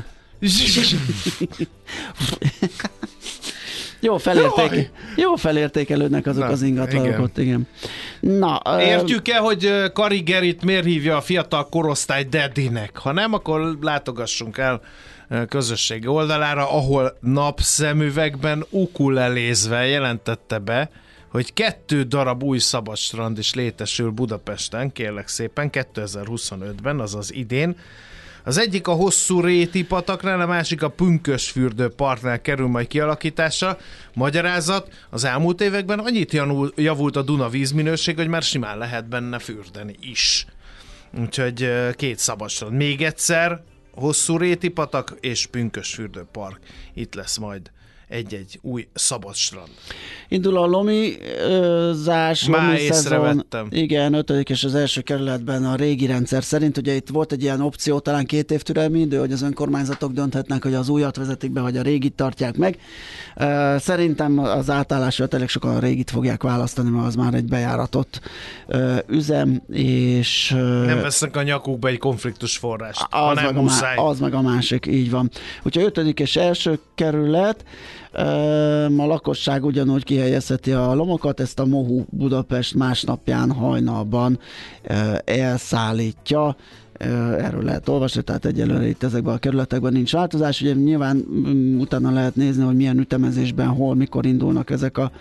Jó, felérték, jó felértékelődnek azok Na, az ingatlanok igen. ott, igen. Na, Értjük el, hogy Kari Gerit miért hívja a fiatal korosztály daddynek? Ha nem, akkor látogassunk el közösségi oldalára, ahol napszemüvegben ukulelézve jelentette be, hogy kettő darab új szabadstrand is létesül Budapesten, kérlek szépen, kétezer-huszonötben, azaz idén. Az egyik a hosszú réti pataknál, a másik a Pünkösfürdő partnál kerül majd kialakításra. Magyarázat, az elmúlt években annyit javult a Duna vízminőség, hogy már simán lehet benne fürdeni is. Úgyhogy két szabadstrand. Még egyszer, hosszú réti patak és Pünkösfürdő park. Itt lesz majd egy-egy új szabad strand. Indul a lomizás, Már lomi szezon. észrevettem. Igen, ötödik és az első kerületben a régi rendszer szerint. Ugye itt volt egy ilyen opció, talán két év türelmi idő, hogy az önkormányzatok dönthetnek, hogy az újat vezetik be, vagy a régit tartják meg. Szerintem az átállásra elég sokan a régit fogják választani, mert az már egy bejáratott üzem, és... Nem vesznek a nyakukba egy konfliktus forrást, az hanem meg muszáj. Az meg a másik, így van. Úgyhogy ötödik és első kerület, a lakosság ugyanúgy kihelyezheti a lomokat, ezt a Mohu Budapest másnapján hajnalban elszállítja. Erről lehet olvasni, tehát egyelőre itt ezekben a kerületekben nincs változás. Ugye nyilván utána lehet nézni, hogy milyen ütemezésben, hol, mikor indulnak ezek a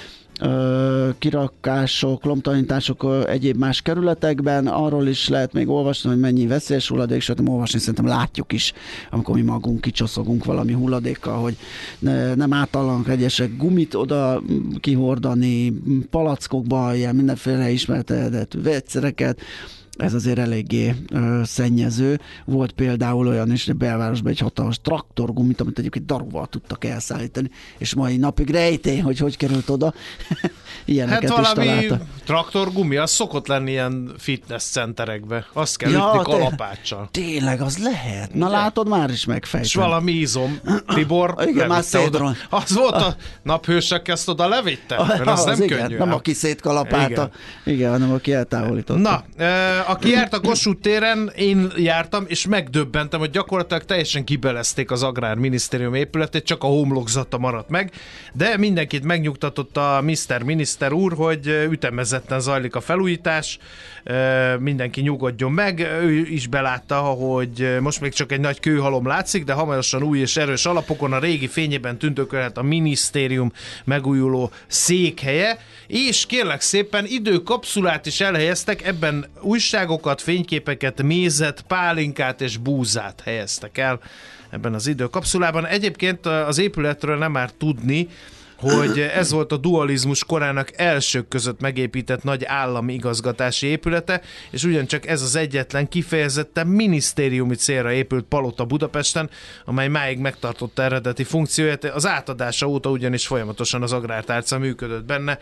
kirakások, lomtalanítások egyéb más kerületekben. Arról is lehet még olvasni, hogy mennyi veszélyes hulladék, sőt nem olvasni, szerintem látjuk is, amikor mi magunk kicsoszogunk valami hulladékkal, hogy ne, nem általának egyesek gumit oda kihordani, palackokba, ilyen mindenféle ismertetett vegyszereket. Ez azért eléggé ö, szennyező. Volt például olyan is, hogy belvárosban egy hatalmas traktorgumit, amit egyébként daruval tudtak elszállítani, és mai napig rejtély, hogy hogy került oda. Ilyeneket hát is valami találtak. traktorgumi, az szokott lenni ilyen fitness centerekbe. Azt kell Ja, ütni té- kalapáccsal. Tényleg, az lehet. Na ugye? látod, már is megfejtem. És valami izom, Tibor, igen, már oda. Az volt a naphősök, ezt oda levitte? Mert az, az nem igen, könnyű. nem aki szétkalapálta, igen. igen, hanem aki eltávolította. Na, e, aki járt a Kossuth téren, én jártam, és megdöbbentem, hogy gyakorlatilag teljesen kibelezték az Agrárminisztérium épületét, csak a homlokzata maradt meg, de mindenkit megnyugtatott a miszter Miniszter úr, hogy ütemezetten zajlik a felújítás, e, mindenki nyugodjon meg, ő is belátta, hogy most még csak egy nagy kőhalom látszik, de hamarosan új és erős alapokon a régi fényében tündökölhet a minisztérium megújuló székhelye, és kérlek szépen időkapszulát is elhelyeztek, ebben újságokat, fényképeket, mézet, pálinkát és búzát helyeztek el ebben az időkapszulában. Egyébként az épületről nem már tudni, hogy ez volt a dualizmus korának elsők között megépített nagy állami igazgatási épülete, és ugyancsak ez az egyetlen kifejezetten minisztériumi célra épült palota Budapesten, amely máig megtartotta eredeti funkcióját. Az átadása óta ugyanis folyamatosan az agrártárca működött benne,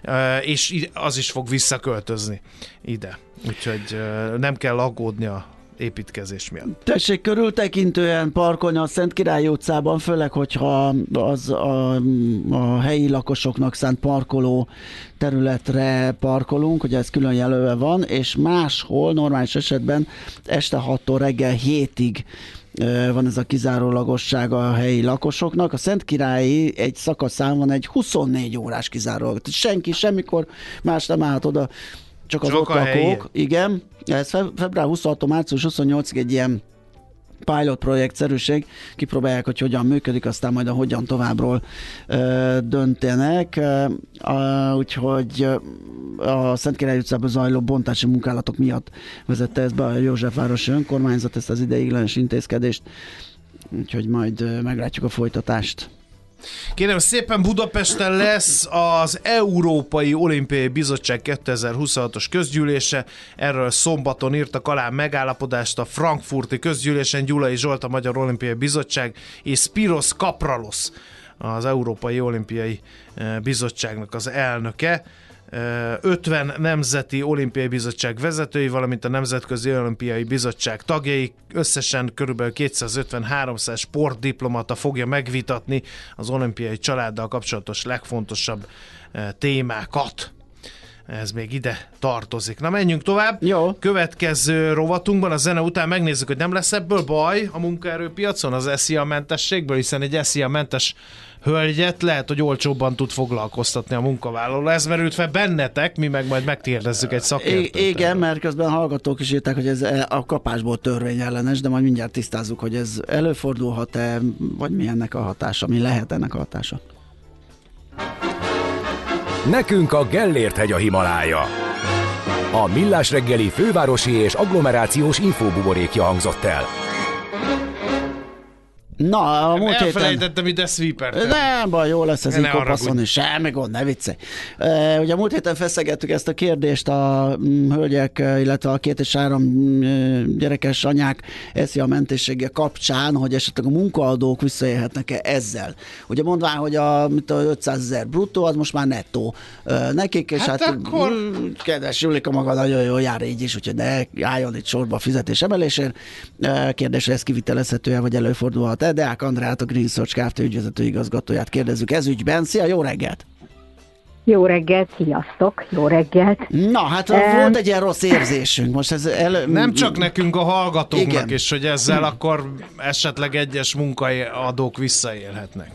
és az is fog visszaköltözni ide. Úgyhogy nem kell aggódni a építkezés miatt. Tessék körültekintően parkolni a Szentkirályi utcában, főleg, hogyha az a, a helyi lakosoknak szánt parkoló területre parkolunk, ugye ez külön jelölve van, és máshol normális esetben este hattól reggel hétig van ez a kizárólagosság a helyi lakosoknak. A Szentkirályi egy szakaszán van egy huszonnégy órás kizárólagos. Senki semmikor más nem állhat oda, csak az ott lakók. Igen, ez február huszonhatodika március huszonnyolcadikáig egy ilyen pilot projektszerűség, kipróbálják, hogy hogyan működik, aztán majd a hogyan továbbról ö, döntenek. Uh, úgyhogy a Szentkirályi utcában zajló bontási munkálatok miatt vezette ezt be a Józsefvárosi Önkormányzat, ezt az ideiglenes intézkedést, úgyhogy majd meglátjuk a folytatást. Kérem szépen, Budapesten lesz az Európai Olimpiai Bizottság kétezer-huszonhatos közgyűlése. Erről szombaton írtak alá megállapodást a frankfurti közgyűlésen Gyulai Zsolt, a Magyar Olimpiai Bizottság, és Spiros Kapralos, az Európai Olimpiai Bizottságnak az elnöke. ötven nemzeti olimpiai bizottság vezetői, valamint a Nemzetközi Olimpiai Bizottság tagjai, összesen körülbelül kétszázötven-háromszáz sportdiplomata fogja megvitatni az olimpiai családdal kapcsolatos legfontosabb témákat. Ez még ide tartozik. Na, menjünk tovább. Jó. Következő rovatunkban a zene után megnézzük, hogy nem lesz ebből baj a munkaerőpiacon, az es i á mentességből, hiszen egy es i á mentes hölgyet lehet, hogy olcsóbban tud foglalkoztatni a munkavállaló. Ez merült fel bennetek, mi meg majd megkérdezzük egy szakértőt. Igen, mert közben hallgatók is írták, hogy ez a kapásból törvényellenes, de majd mindjárt tisztázzuk, hogy ez előfordulhat-e, vagy mi ennek a hatása, mi lehet ennek a hatása. Nekünk a Gellért-hegy a Himalája. A Millás reggeli fővárosi és agglomerációs infóbuborékja hangzott el. Na, a múlt héten... Elfelejtettem ide sweepert. Nem baj, jó lesz ez így kopaszolni, semmi gond, ne viccelj. Uh, ugye a múlt héten feszegettük ezt a kérdést, a mm, hölgyek, illetve a két és három mm, gyerekes anyák eszi a mentessége kapcsán, hogy esetleg a munkaadók visszaélhetnek-e ezzel. Ugye mondván, hogy a, mit a ötszázezer bruttó, az most már nettó uh, nekik, és hát, hát akkor... mm, kedves Julika, maga nagyon jól jár így is, úgyhogy ne álljon itt sorba a fizetés emelésért. Uh, kérdés, hogy ez kivitelezhető-e, vagy előfordulhat-e? Deák Andrát, a Green Search Kft. Ügyvezető igazgatóját kérdezzük ez ügyben. Szia, jó reggelt! Jó reggelt, sziasztok, jó reggelt! Na, hát um, volt egy ilyen rossz érzésünk. Most ez el... Nem csak nekünk, a hallgatóknak igen. is, hogy ezzel hmm. akkor esetleg egyes munkaadók visszaélhetnek.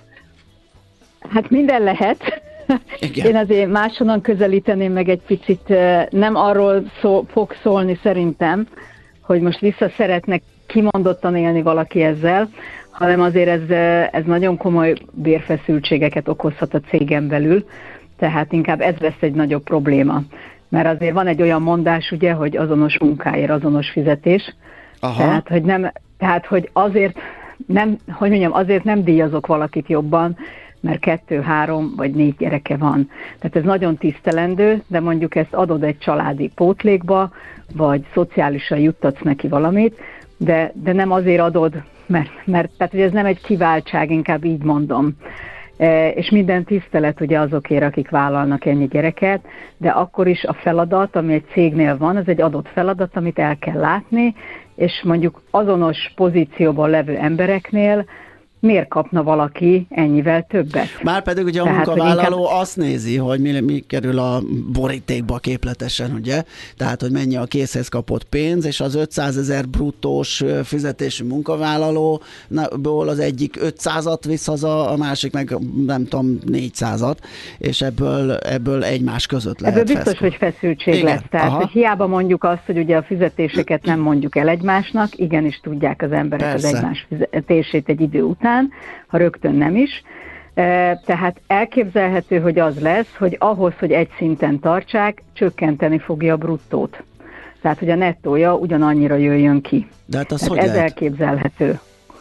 Hát minden lehet. Igen. Én azért máshonnan közelíteném meg egy picit. Nem arról szó, fog szólni szerintem, hogy most vissza szeretnek kimondottan élni valaki ezzel, hanem azért ez, ez nagyon komoly bérfeszültségeket okozhat a cégen belül, tehát inkább ez lesz egy nagyobb probléma. Mert azért van egy olyan mondás, ugye, hogy azonos munkáért azonos fizetés. Aha. Tehát, hogy nem, tehát, hogy azért nem, hogy mondjam, azért nem díjazok valakit jobban, mert kettő, három vagy négy gyereke van. Tehát ez nagyon tisztelendő, de mondjuk ezt adod egy családi pótlékba, vagy szociálisan juttatsz neki valamit, de, de nem azért adod, mert, mert tehát, hogy ez nem egy kiváltság, inkább így mondom. E, és minden tisztelet ugye azokért, akik vállalnak ennyi gyereket, de akkor is a feladat, ami egy cégnél van, az egy adott feladat, amit el kell látni, és mondjuk azonos pozícióban levő embereknél miért kapna valaki ennyivel többet? Márpedig ugye a Tehát, munkavállaló inkább... azt nézi, hogy mi, mi kerül a borítékba képletesen, ugye? Tehát, hogy mennyi a készhez kapott pénz, és az ötszázezer bruttós fizetésű munkavállalóból az egyik ötszázat visz haza, a másik meg nem tudom, négyszázat, és ebből, ebből egymás között lehet Ebből biztos, feszkül. hogy feszültség Igen. lesz. Tehát, hogy hiába mondjuk azt, hogy ugye a fizetéseket nem mondjuk el egymásnak, igenis tudják az emberek Persze. az egymás fizetését egy idő után, ha rögtön nem is. Tehát elképzelhető, hogy az lesz, hogy ahhoz, hogy egy szinten tartsák, csökkenteni fogja a bruttót. Tehát, hogy a nettója ugyanannyira jöjjön ki. De hát az Tehát hogy ez lehet? elképzelhető.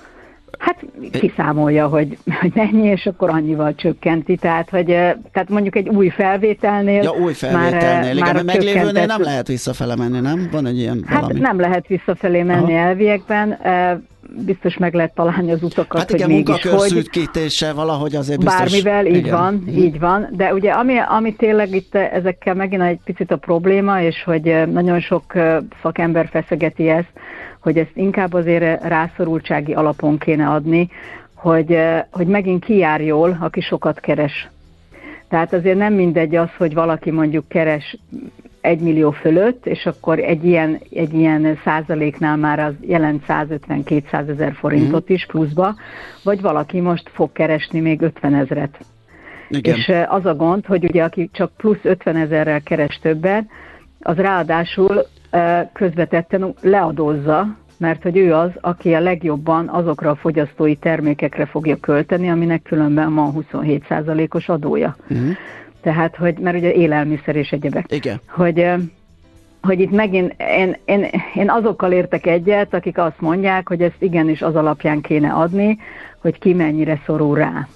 Hát kiszámolja, hogy, hogy mennyi, és akkor annyival csökkenti. Tehát, hogy, tehát mondjuk egy új felvételnél... Ja, új felvételnél. Már, igen, már meglévőnél nem lehet visszafele menni, nem? Van egy ilyen hát valami. Nem lehet visszafelé menni Aha. elviekben. Biztos meg lehet találni az utakat, hát igen, hogy mégis hogy... munkakörszűkítéssel valahogy azért biztos... Bármivel, így igen. van, mm. így van. De ugye ami, ami tényleg itt ezekkel megint egy picit a probléma, és hogy nagyon sok szakember feszegeti ezt, hogy ezt inkább azért rászorultsági alapon kéne adni, hogy, hogy megint ki jár jól, aki sokat keres. Tehát azért nem mindegy az, hogy valaki mondjuk keres egy millió fölött, és akkor egy ilyen, egy ilyen százaléknál már az jelent százötven-kétszázezer forintot is pluszba, vagy valaki most fog keresni még ötvenezret. Igen. És az a gond, hogy ugye aki csak plusz ötvenezerrel keres többet, az ráadásul közvetetten leadózza, mert hogy ő az, aki a legjobban azokra a fogyasztói termékekre fogja költeni, aminek különben van huszonhét százalékos adója. Uh-huh. Tehát, hogy, mert ugye élelmiszer és egyebek. Igen. Hogy, hogy itt megint én, én, én azokkal értek egyet, akik azt mondják, hogy ezt igenis az alapján kéne adni, hogy ki mennyire szorul rá.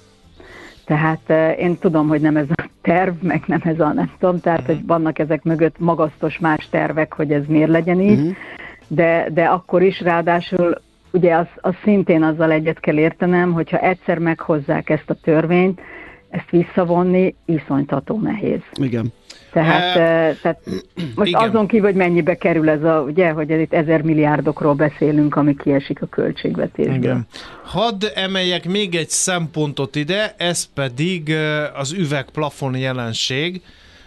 Tehát én tudom, hogy nem ez a terv, meg nem ez a nem tudom, tehát hogy vannak ezek mögött magasztos más tervek, hogy ez miért legyen így, uh-huh. de, de akkor is ráadásul ugye az, az szintén azzal egyet kell értenem, hogyha egyszer meghozzák ezt a törvényt, ezt visszavonni iszonytató nehéz. Igen. Tehát, e, tehát most igen. azon kívül, hogy mennyibe kerül ez a, ugye, hogy itt ezer milliárdokról beszélünk, ami kiesik a költségvetésből. Igen. Hadd emeljek még egy szempontot ide, ez pedig az üvegplafon jelenség,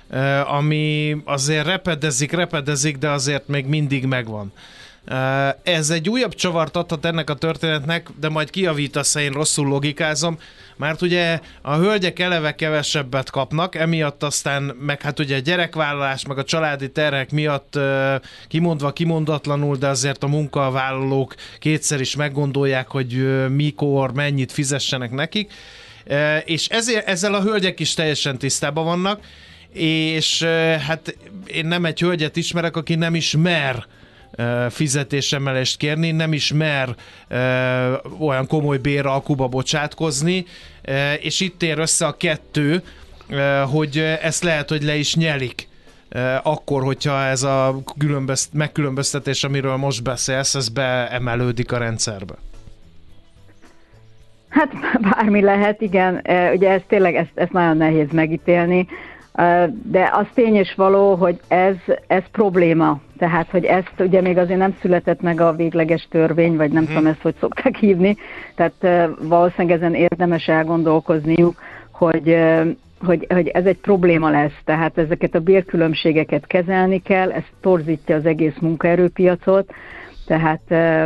ami azért repedezik, repedezik, de azért még mindig megvan. Ez egy újabb csavart adhat ennek a történetnek, de majd kijavítasz, ha én rosszul logikázom, mert ugye a hölgyek eleve kevesebbet kapnak, emiatt aztán, meg hát ugye a gyerekvállalás, meg a családi terhek miatt kimondva kimondatlanul, de azért a munkavállalók kétszer is meggondolják, hogy mikor, mennyit fizessenek nekik, és ezért, ezzel a hölgyek is teljesen tisztában vannak, és hát én nem egy hölgyet ismerek, aki nem is mer fizetésemelést kérni, nem is mer olyan komoly béralkuba bocsátkozni, és itt ér össze a kettő, hogy ezt lehet, hogy le is nyelik akkor, hogyha ez a különbözt, megkülönböztetés, amiről most beszélsz, ez beemelődik a rendszerbe. Hát bármi lehet, igen. Ugye ez tényleg, ezt, ezt nagyon nehéz megítélni, de az tény és való, hogy ez, ez probléma. Tehát, hogy ezt ugye még azért nem született meg a végleges törvény, vagy nem hmm. tudom ezt, hogy szokták hívni. Tehát valószínűleg ezen érdemes elgondolkozniuk, hogy, hogy, hogy ez egy probléma lesz. Tehát ezeket a bérkülönbségeket kezelni kell, ez torzítja az egész munkaerőpiacot. Tehát,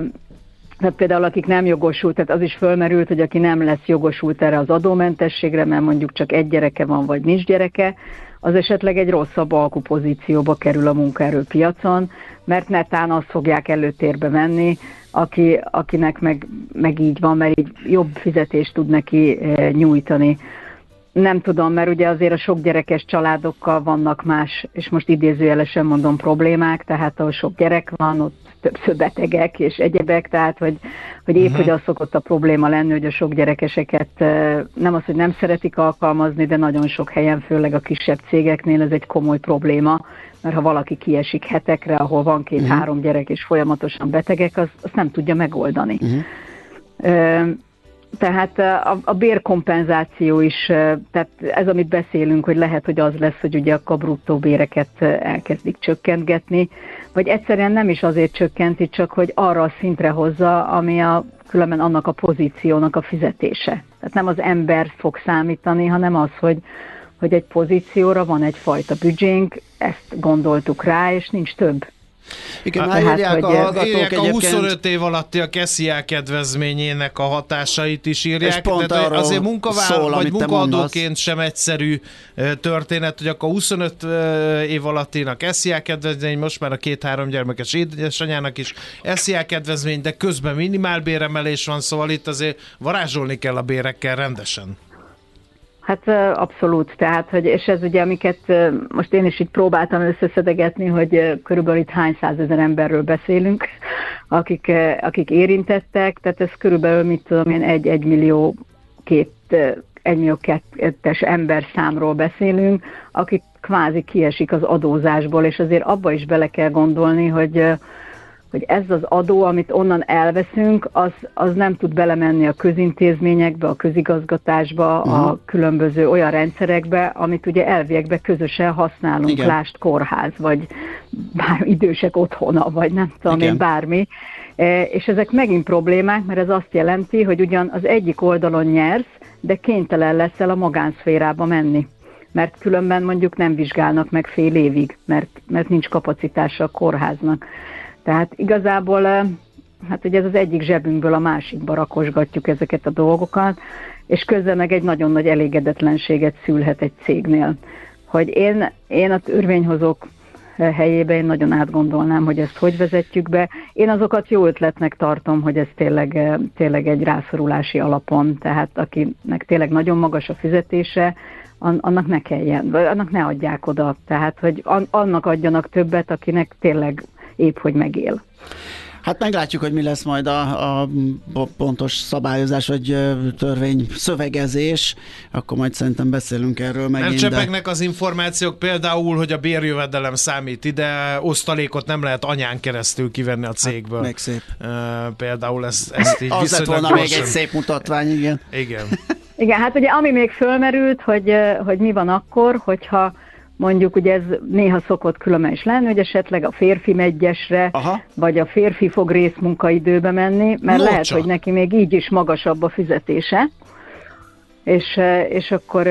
tehát például akik nem jogosult, tehát az is fölmerült, hogy aki nem lesz jogosult erre az adómentességre, mert mondjuk csak egy gyereke van, vagy nincs gyereke, az esetleg egy rosszabb alkupozícióba kerül a munkaerőpiacon, mert netán azt fogják előtérbe venni, aki, akinek meg, meg így van, mert így jobb fizetést tud neki e, nyújtani. Nem tudom, mert ugye azért a sok gyerekes családokkal vannak más, és most idézőjelesen mondom problémák, tehát ahol sok gyerek van, ott többször betegek és egyebek, tehát hogy, hogy épp, uh-huh. hogy az szokott a probléma lenni, hogy a sok gyerekeseket nem az, hogy nem szeretik alkalmazni, de nagyon sok helyen, főleg a kisebb cégeknél ez egy komoly probléma, mert ha valaki kiesik hetekre, ahol van két-három uh-huh. gyerek és folyamatosan betegek, az, azt nem tudja megoldani. Uh-huh. Ö, Tehát a, a bérkompenzáció is, tehát ez, amit beszélünk, hogy lehet, hogy az lesz, hogy ugye a bruttó béreket elkezdik csökkentgetni, vagy egyszerűen nem is azért csökkenti, csak hogy arra a szintre hozza, ami a, különben annak a pozíciónak a fizetése. Tehát nem az ember fog számítani, hanem az, hogy, hogy egy pozícióra van egyfajta büdzsénk, ezt gondoltuk rá, és nincs több. Igen, már írják a hallgatók egyébként. A huszonöt év alatti a Kessia kedvezményének a hatásait is írják. Tehát azért munkavállaló vagy munkaadóként sem egyszerű történet, hogy akkor huszonöt év alattinak Kessia kedvezmény, most már a két-három gyermekes édesanyának is Kessia kedvezmény, de közben minimál béremelés van, szóval itt azért varázsolni kell a bérekkel rendesen. Hát abszolút, tehát, hogy, és ez ugye, amiket most én is így próbáltam összeszedegetni, hogy körülbelül itt hány százezer emberről beszélünk, akik, akik érintettek, tehát ez körülbelül, mit tudom én, egy, egy millió két, egy millió kettes ember számról beszélünk, akik kvázi kiesik az adózásból, és azért abba is bele kell gondolni, hogy hogy ez az adó, amit onnan elveszünk, az, az nem tud belemenni a közintézményekbe, a közigazgatásba, uh-huh. a különböző olyan rendszerekbe, amit ugye elviekben közösen használunk, igen. Lásd kórház, vagy bár idősek otthona, vagy nem tudom én, bármi. E, és ezek megint problémák, mert ez azt jelenti, hogy ugyan az egyik oldalon nyersz, de kénytelen leszel a magánszférába menni. Mert különben mondjuk nem vizsgálnak meg fél évig, mert, mert nincs kapacitása a kórháznak. Tehát igazából, hát ugye ez az egyik zsebünkből a másikba rakosgatjuk ezeket a dolgokat, és közben meg egy nagyon nagy elégedetlenséget szülhet egy cégnél. Hogy én, én a törvényhozók helyébe én nagyon átgondolnám, hogy ezt hogy vezetjük be. Én azokat jó ötletnek tartom, hogy ez tényleg, tényleg egy rászorulási alapon, tehát akinek tényleg nagyon magas a fizetése, annak ne kelljen, vagy annak ne adják oda. Tehát, hogy annak adjanak többet, akinek tényleg épp hogy megél. Hát meglátjuk, hogy mi lesz majd a, a pontos szabályozás, vagy törvény szövegezés, akkor majd szerintem beszélünk erről megint. Nem csepegnek de... az információk, például, hogy a bérjövedelem számít ide, osztalékot nem lehet anyán keresztül kivenni a cégből. Hát, meg szép. Uh, például ezt, ezt így az lett volna még egy szép mutatvány, igen. Igen. Igen, hát ugye ami még fölmerült, hogy, hogy mi van akkor, hogyha mondjuk ugye ez néha szokott különben is lenni, hogy esetleg a férfi megyesre, aha. vagy a férfi fog részmunkaidőbe menni, mert no, lehet, csak. hogy neki még így is magasabb a fizetése, és, és akkor,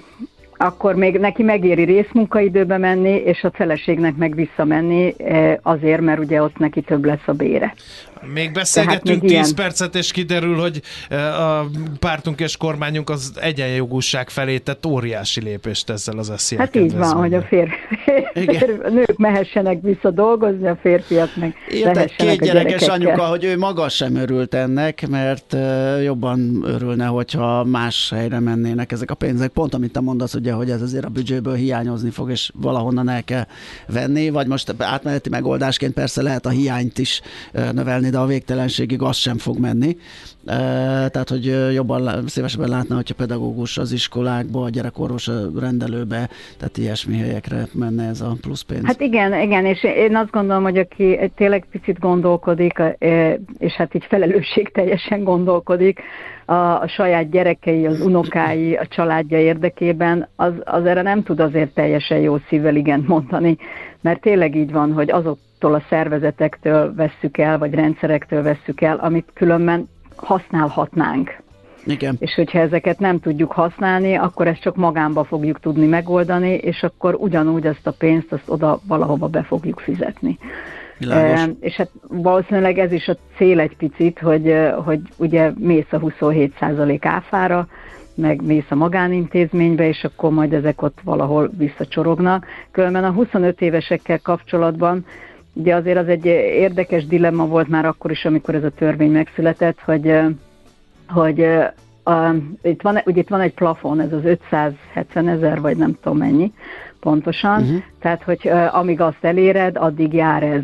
akkor még neki megéri részmunkaidőbe menni, és a feleségnek meg visszamenni azért, mert ugye ott neki több lesz a bére. Még beszélgettünk tíz ilyen... percet, és kiderül, hogy a pártunk és kormányunk az egyenjogúság felé tett óriási lépést ezzel az eszi. Hát így van, hogy a férfi, férfi, a nők mehessenek vissza dolgozni, a férfiak meg lehessenek két gyerekes anyuka, hogy ő maga sem örült ennek, mert jobban örülne, hogyha más helyre mennének ezek a pénzek. Pont amit te mondasz, hogy tudja, hogy ez azért a büdzséből hiányozni fog, és valahonnan el kell venni, vagy most átmeneti megoldásként persze lehet a hiányt is növelni, de a végtelenségig az sem fog menni. Tehát, hogy jobban, szívesebben látna, hogyha pedagógus az iskolákba, a gyerekorvos a rendelőbe, tehát ilyesmi helyekre menne ez a plusz pénz. Hát igen, igen, és én azt gondolom, hogy aki tényleg picit gondolkodik, és hát így felelősségteljesen gondolkodik a, a saját gyerekei, az unokái, a családja érdekében, az, az erre nem tud azért teljesen jó szívvel igent mondani, mert tényleg így van, hogy azoktól a szervezetektől vesszük el, vagy rendszerektől vesszük el, amit különben használhatnánk. Igen. És hogyha ezeket nem tudjuk használni, akkor ezt csak magánba fogjuk tudni megoldani, és akkor ugyanúgy ezt a pénzt azt oda valahova be fogjuk fizetni. E, és hát valószínűleg ez is a cél egy picit, hogy, hogy ugye mész a huszonhét százalék áfára, meg mész a magánintézménybe, és akkor majd ezek ott valahol visszacsorognak. Különben a huszonöt évesekkel kapcsolatban ugye azért az egy érdekes dilemma volt már akkor is, amikor ez a törvény megszületett, hogy, hogy a, itt, van, ugye itt van egy plafon, ez az ötszázhetven ezer, vagy nem tudom mennyi pontosan, uh-huh. Tehát, hogy amíg azt eléred, addig jár ez.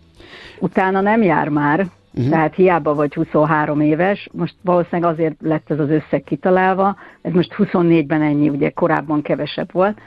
Utána nem jár már, uh-huh. Tehát hiába vagy huszonhárom éves, most valószínűleg azért lett ez az összeg kitalálva, ez most huszonnégyben ennyi, ugye korábban kevesebb volt,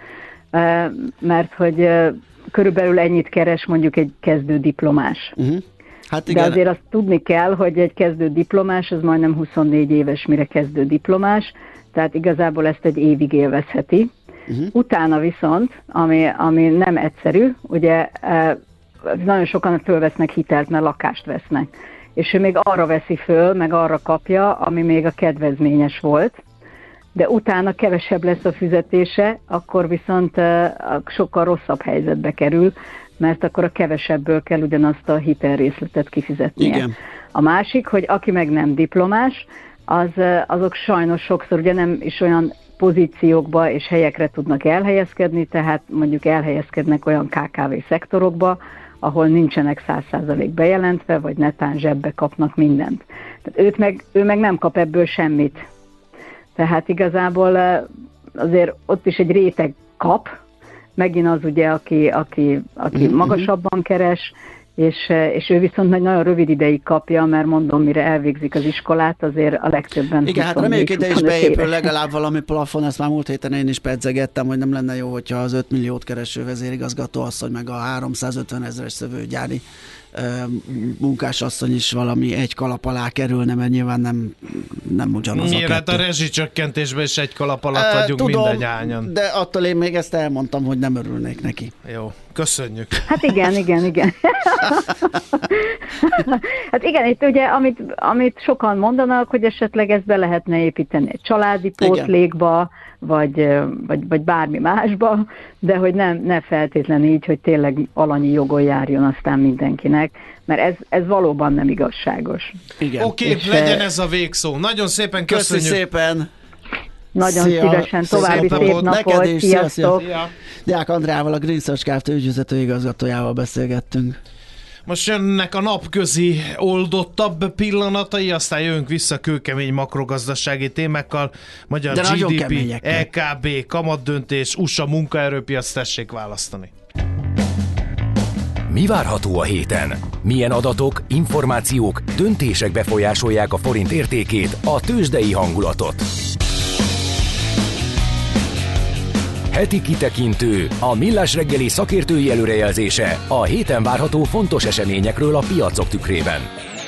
mert hogy körülbelül ennyit keres mondjuk egy kezdő diplomás. Uh-huh. Hát igen. De azért azt tudni kell, hogy egy kezdő diplomás, az majdnem huszonnégy éves, mire kezdő diplomás, tehát igazából ezt egy évig élvezheti. Uh-huh. Utána viszont, ami, ami nem egyszerű, ugye nagyon sokan fölvesznek hitelt, mert lakást vesznek. És ő még arra veszi föl, meg arra kapja, ami még a kedvezményes volt, de utána kevesebb lesz a fizetése, akkor viszont uh, sokkal rosszabb helyzetbe kerül, mert akkor a kevesebből kell ugyanazt a hitelrészletet kifizetnie. Igen. A másik, hogy aki meg nem diplomás, az, uh, azok sajnos sokszor ugye nem is olyan pozíciókba és helyekre tudnak elhelyezkedni, tehát mondjuk elhelyezkednek olyan ká ká vé szektorokba, ahol nincsenek száz százalék bejelentve, vagy netán zsebbe kapnak mindent. Tehát őt meg, ő meg nem kap ebből semmit. Tehát igazából azért ott is egy réteg kap, megint az ugye, aki, aki, aki mm-hmm. magasabban keres, és, és ő viszont nagyon rövid ideig kapja, mert mondom, mire elvégzik az iskolát, azért a legtöbben... Igen, hát reméljük ide is beépül legalább valami plafon, ezt már múlt héten én is pedzegettem, hogy nem lenne jó, hogyha az öt milliót kereső vezérigazgató asszony, meg a háromszázötven ezeres szövőgyári munkásasszony is valami egy kalap alá kerülne, mert nyilván nem, nem ugyanaz a kettő. Hát a rezsicsökkentésben is egy kalap alatt vagyunk Tudom, mindannyian. De attól én még ezt elmondtam, hogy nem örülnék neki. Jó, köszönjük. Hát igen, igen, igen. Hát igen, itt ugye, amit, amit sokan mondanak, hogy esetleg ezt be lehetne építeni egy családi pótlékba, vagy, vagy, vagy bármi másba, de hogy nem, ne feltétlenül így, hogy tényleg alanyi jogon járjon aztán mindenkinek, mert ez, ez valóban nem igazságos. Oké, okay, legyen ez a végszó. Nagyon szépen köszönjük. Köszi szépen. Nagyon szia, szívesen, további szép, szép napot, is, sziasztok. Szia. Deák Andrával, a Green Search Kft. Ügyvezető igazgatójával beszélgettünk. Most jönnek a napközi oldottabb pillanatai, aztán jövünk vissza kőkemény makrogazdasági témákkal, magyar de gé dé pé, é ká bé, kamatdöntés, u es á munkaerőpiac, tessék választani. Mi várható a héten? Milyen adatok, információk, döntések befolyásolják a forint értékét, a tőzsdei hangulatot? Heti kitekintő, a Millás reggeli szakértői előrejelzése a héten várható fontos eseményekről a piacok tükrében.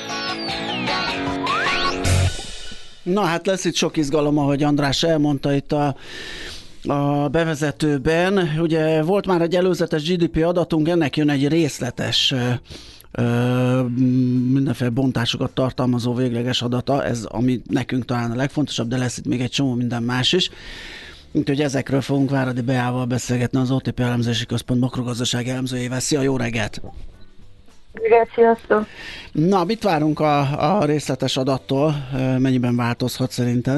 Na hát lesz itt sok izgalom, ahogy András elmondta itt a, a bevezetőben. Ugye volt már egy előzetes gé dé pé adatunk, ennek jön egy részletes Ö, mindenféle bontásokat tartalmazó végleges adata, ez ami nekünk talán a legfontosabb, de lesz itt még egy csomó minden más is. Úgyhogy ezekről fogunk Váradi Beával beszélgetni, az o té pé elemzési központ makrogazdasági elemzőjével. Szia, jó reggelt! Igen, sziasztok! Na, mit várunk a, a részletes adattól? Mennyiben változhat szerinted?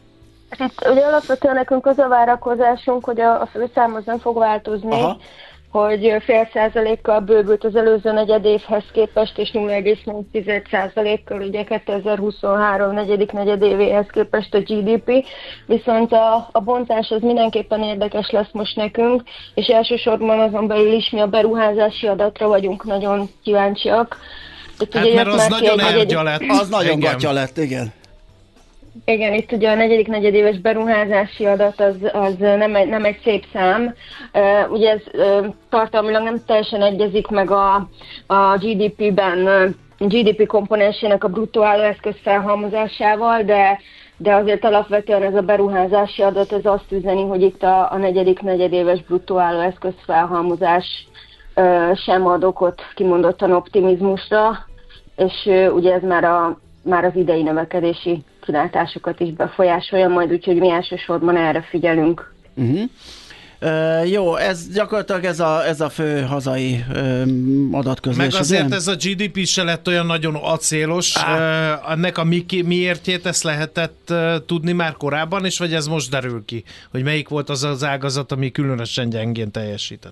Itt ugye alapvetően nekünk az a várakozásunk, hogy a, a főszám az nem fog változni, Aha. hogy fél százalékkal bővült az előző negyedévhez képest, és nulla egész nyolc százalékkal ugye kétezer-huszonhárom negyedik negyedévéhez képest a gé dé pé, viszont a, a bontás az mindenképpen érdekes lesz most nekünk, és elsősorban azon belül is mi a beruházási adatra vagyunk nagyon kíváncsiak. Hát ugye mert az nagyon ergya lett. Az nagyon gatya lett, igen. Igen, itt ugye a negyedik negyedéves beruházási adat az, az nem, egy, nem egy szép szám. Uh, ugye ez uh, tartalmilag nem teljesen egyezik meg a, a gé dé pében, uh, gé dé pé komponensének a bruttó állóeszköz felhalmozásával, de, de azért alapvetően ez a beruházási adat az azt üzeni, hogy itt a, a negyedik negyedéves bruttó állóeszköz felhalmozás uh, sem ad okot kimondottan optimizmusra, és uh, ugye ez már, a, már az idei növekedési kilátásokat is befolyásolja majd, úgyhogy mi elsősorban erre figyelünk. Uh-huh. Uh, jó, ez gyakorlatilag ez a, ez a fő hazai um, adatközlés. Meg azért ez a gé dé pé se lett olyan nagyon acélos. Uh, ennek a mi, miértjét ezt lehetett uh, tudni már korábban, és vagy ez most derül ki? Hogy melyik volt az az ágazat, ami különösen gyengén teljesített?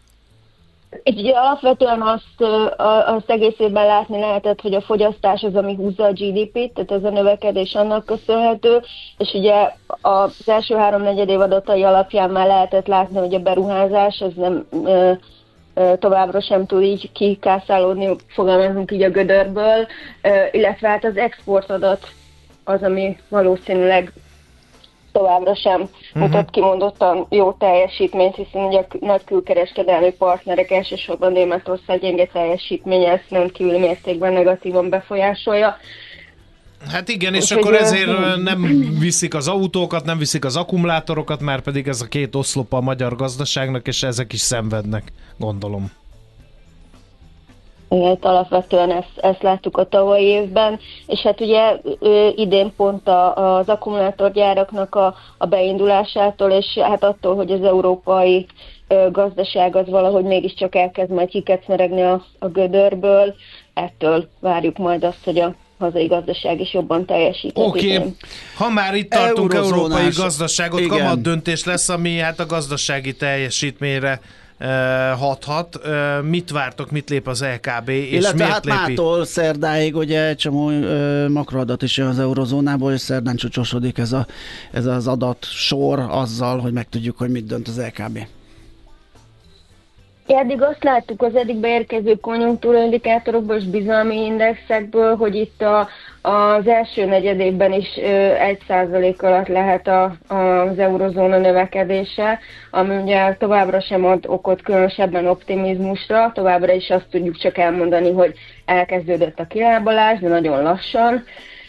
Itt ugye alapvetően azt, azt egész évben látni lehetett, hogy a fogyasztás az, ami húzza a gé dé pét, tehát ez a növekedés annak köszönhető, és ugye az első három negyedév adatai alapján már lehetett látni, hogy a beruházás az nem továbbra sem tud így kikászálódni, fogalmazunk így a gödörből, illetve hát az exportadat az, ami valószínűleg továbbra sem uh-huh. mutat kimondottan jó teljesítményt, hiszen ugye a nagy külkereskedelmi partnerek, elsősorban Németország gyenge teljesítménye ezt nem kívül mértékben negatívan befolyásolja. Hát igen, és Úgy, akkor ezért ő... nem viszik az autókat, nem viszik az akkumulátorokat, már pedig ez a két oszlopa a magyar gazdaságnak, és ezek is szenvednek, gondolom. Igen, alapvetően ezt, ezt láttuk a tavalyi évben, és hát ugye idén pont a, az akkumulátorgyáraknak a, a beindulásától, és hát attól, hogy az európai gazdaság az valahogy mégiscsak elkezd majd kikecmeregni a, a gödörből, ettől várjuk majd azt, hogy a hazai gazdaság is jobban teljesít. Oké, okay. Ha már itt tartunk európai gazdaságot, kamat döntés lesz, ami hát a gazdasági teljesítményre hathat. Mit vártok, mit lép az é ká bé, és Illetve miért hát lépi? mától szerdáig ugye egy csomó uh, makroadat is jön az eurozónából, és szerdán csúcsosodik ez, a, ez az adat sor azzal, hogy megtudjuk, hogy mit dönt az é ká bé. Eddig azt láttuk az eddig beérkező konjunktúraindikátorokból és bizalmi indexekből, hogy itt a, az első negyedévben is egy százalék alatt lehet a, az eurozóna növekedése, ami ugye továbbra sem ad okot különösebben optimizmusra, továbbra is azt tudjuk csak elmondani, hogy elkezdődött a kilábalás, de nagyon lassan.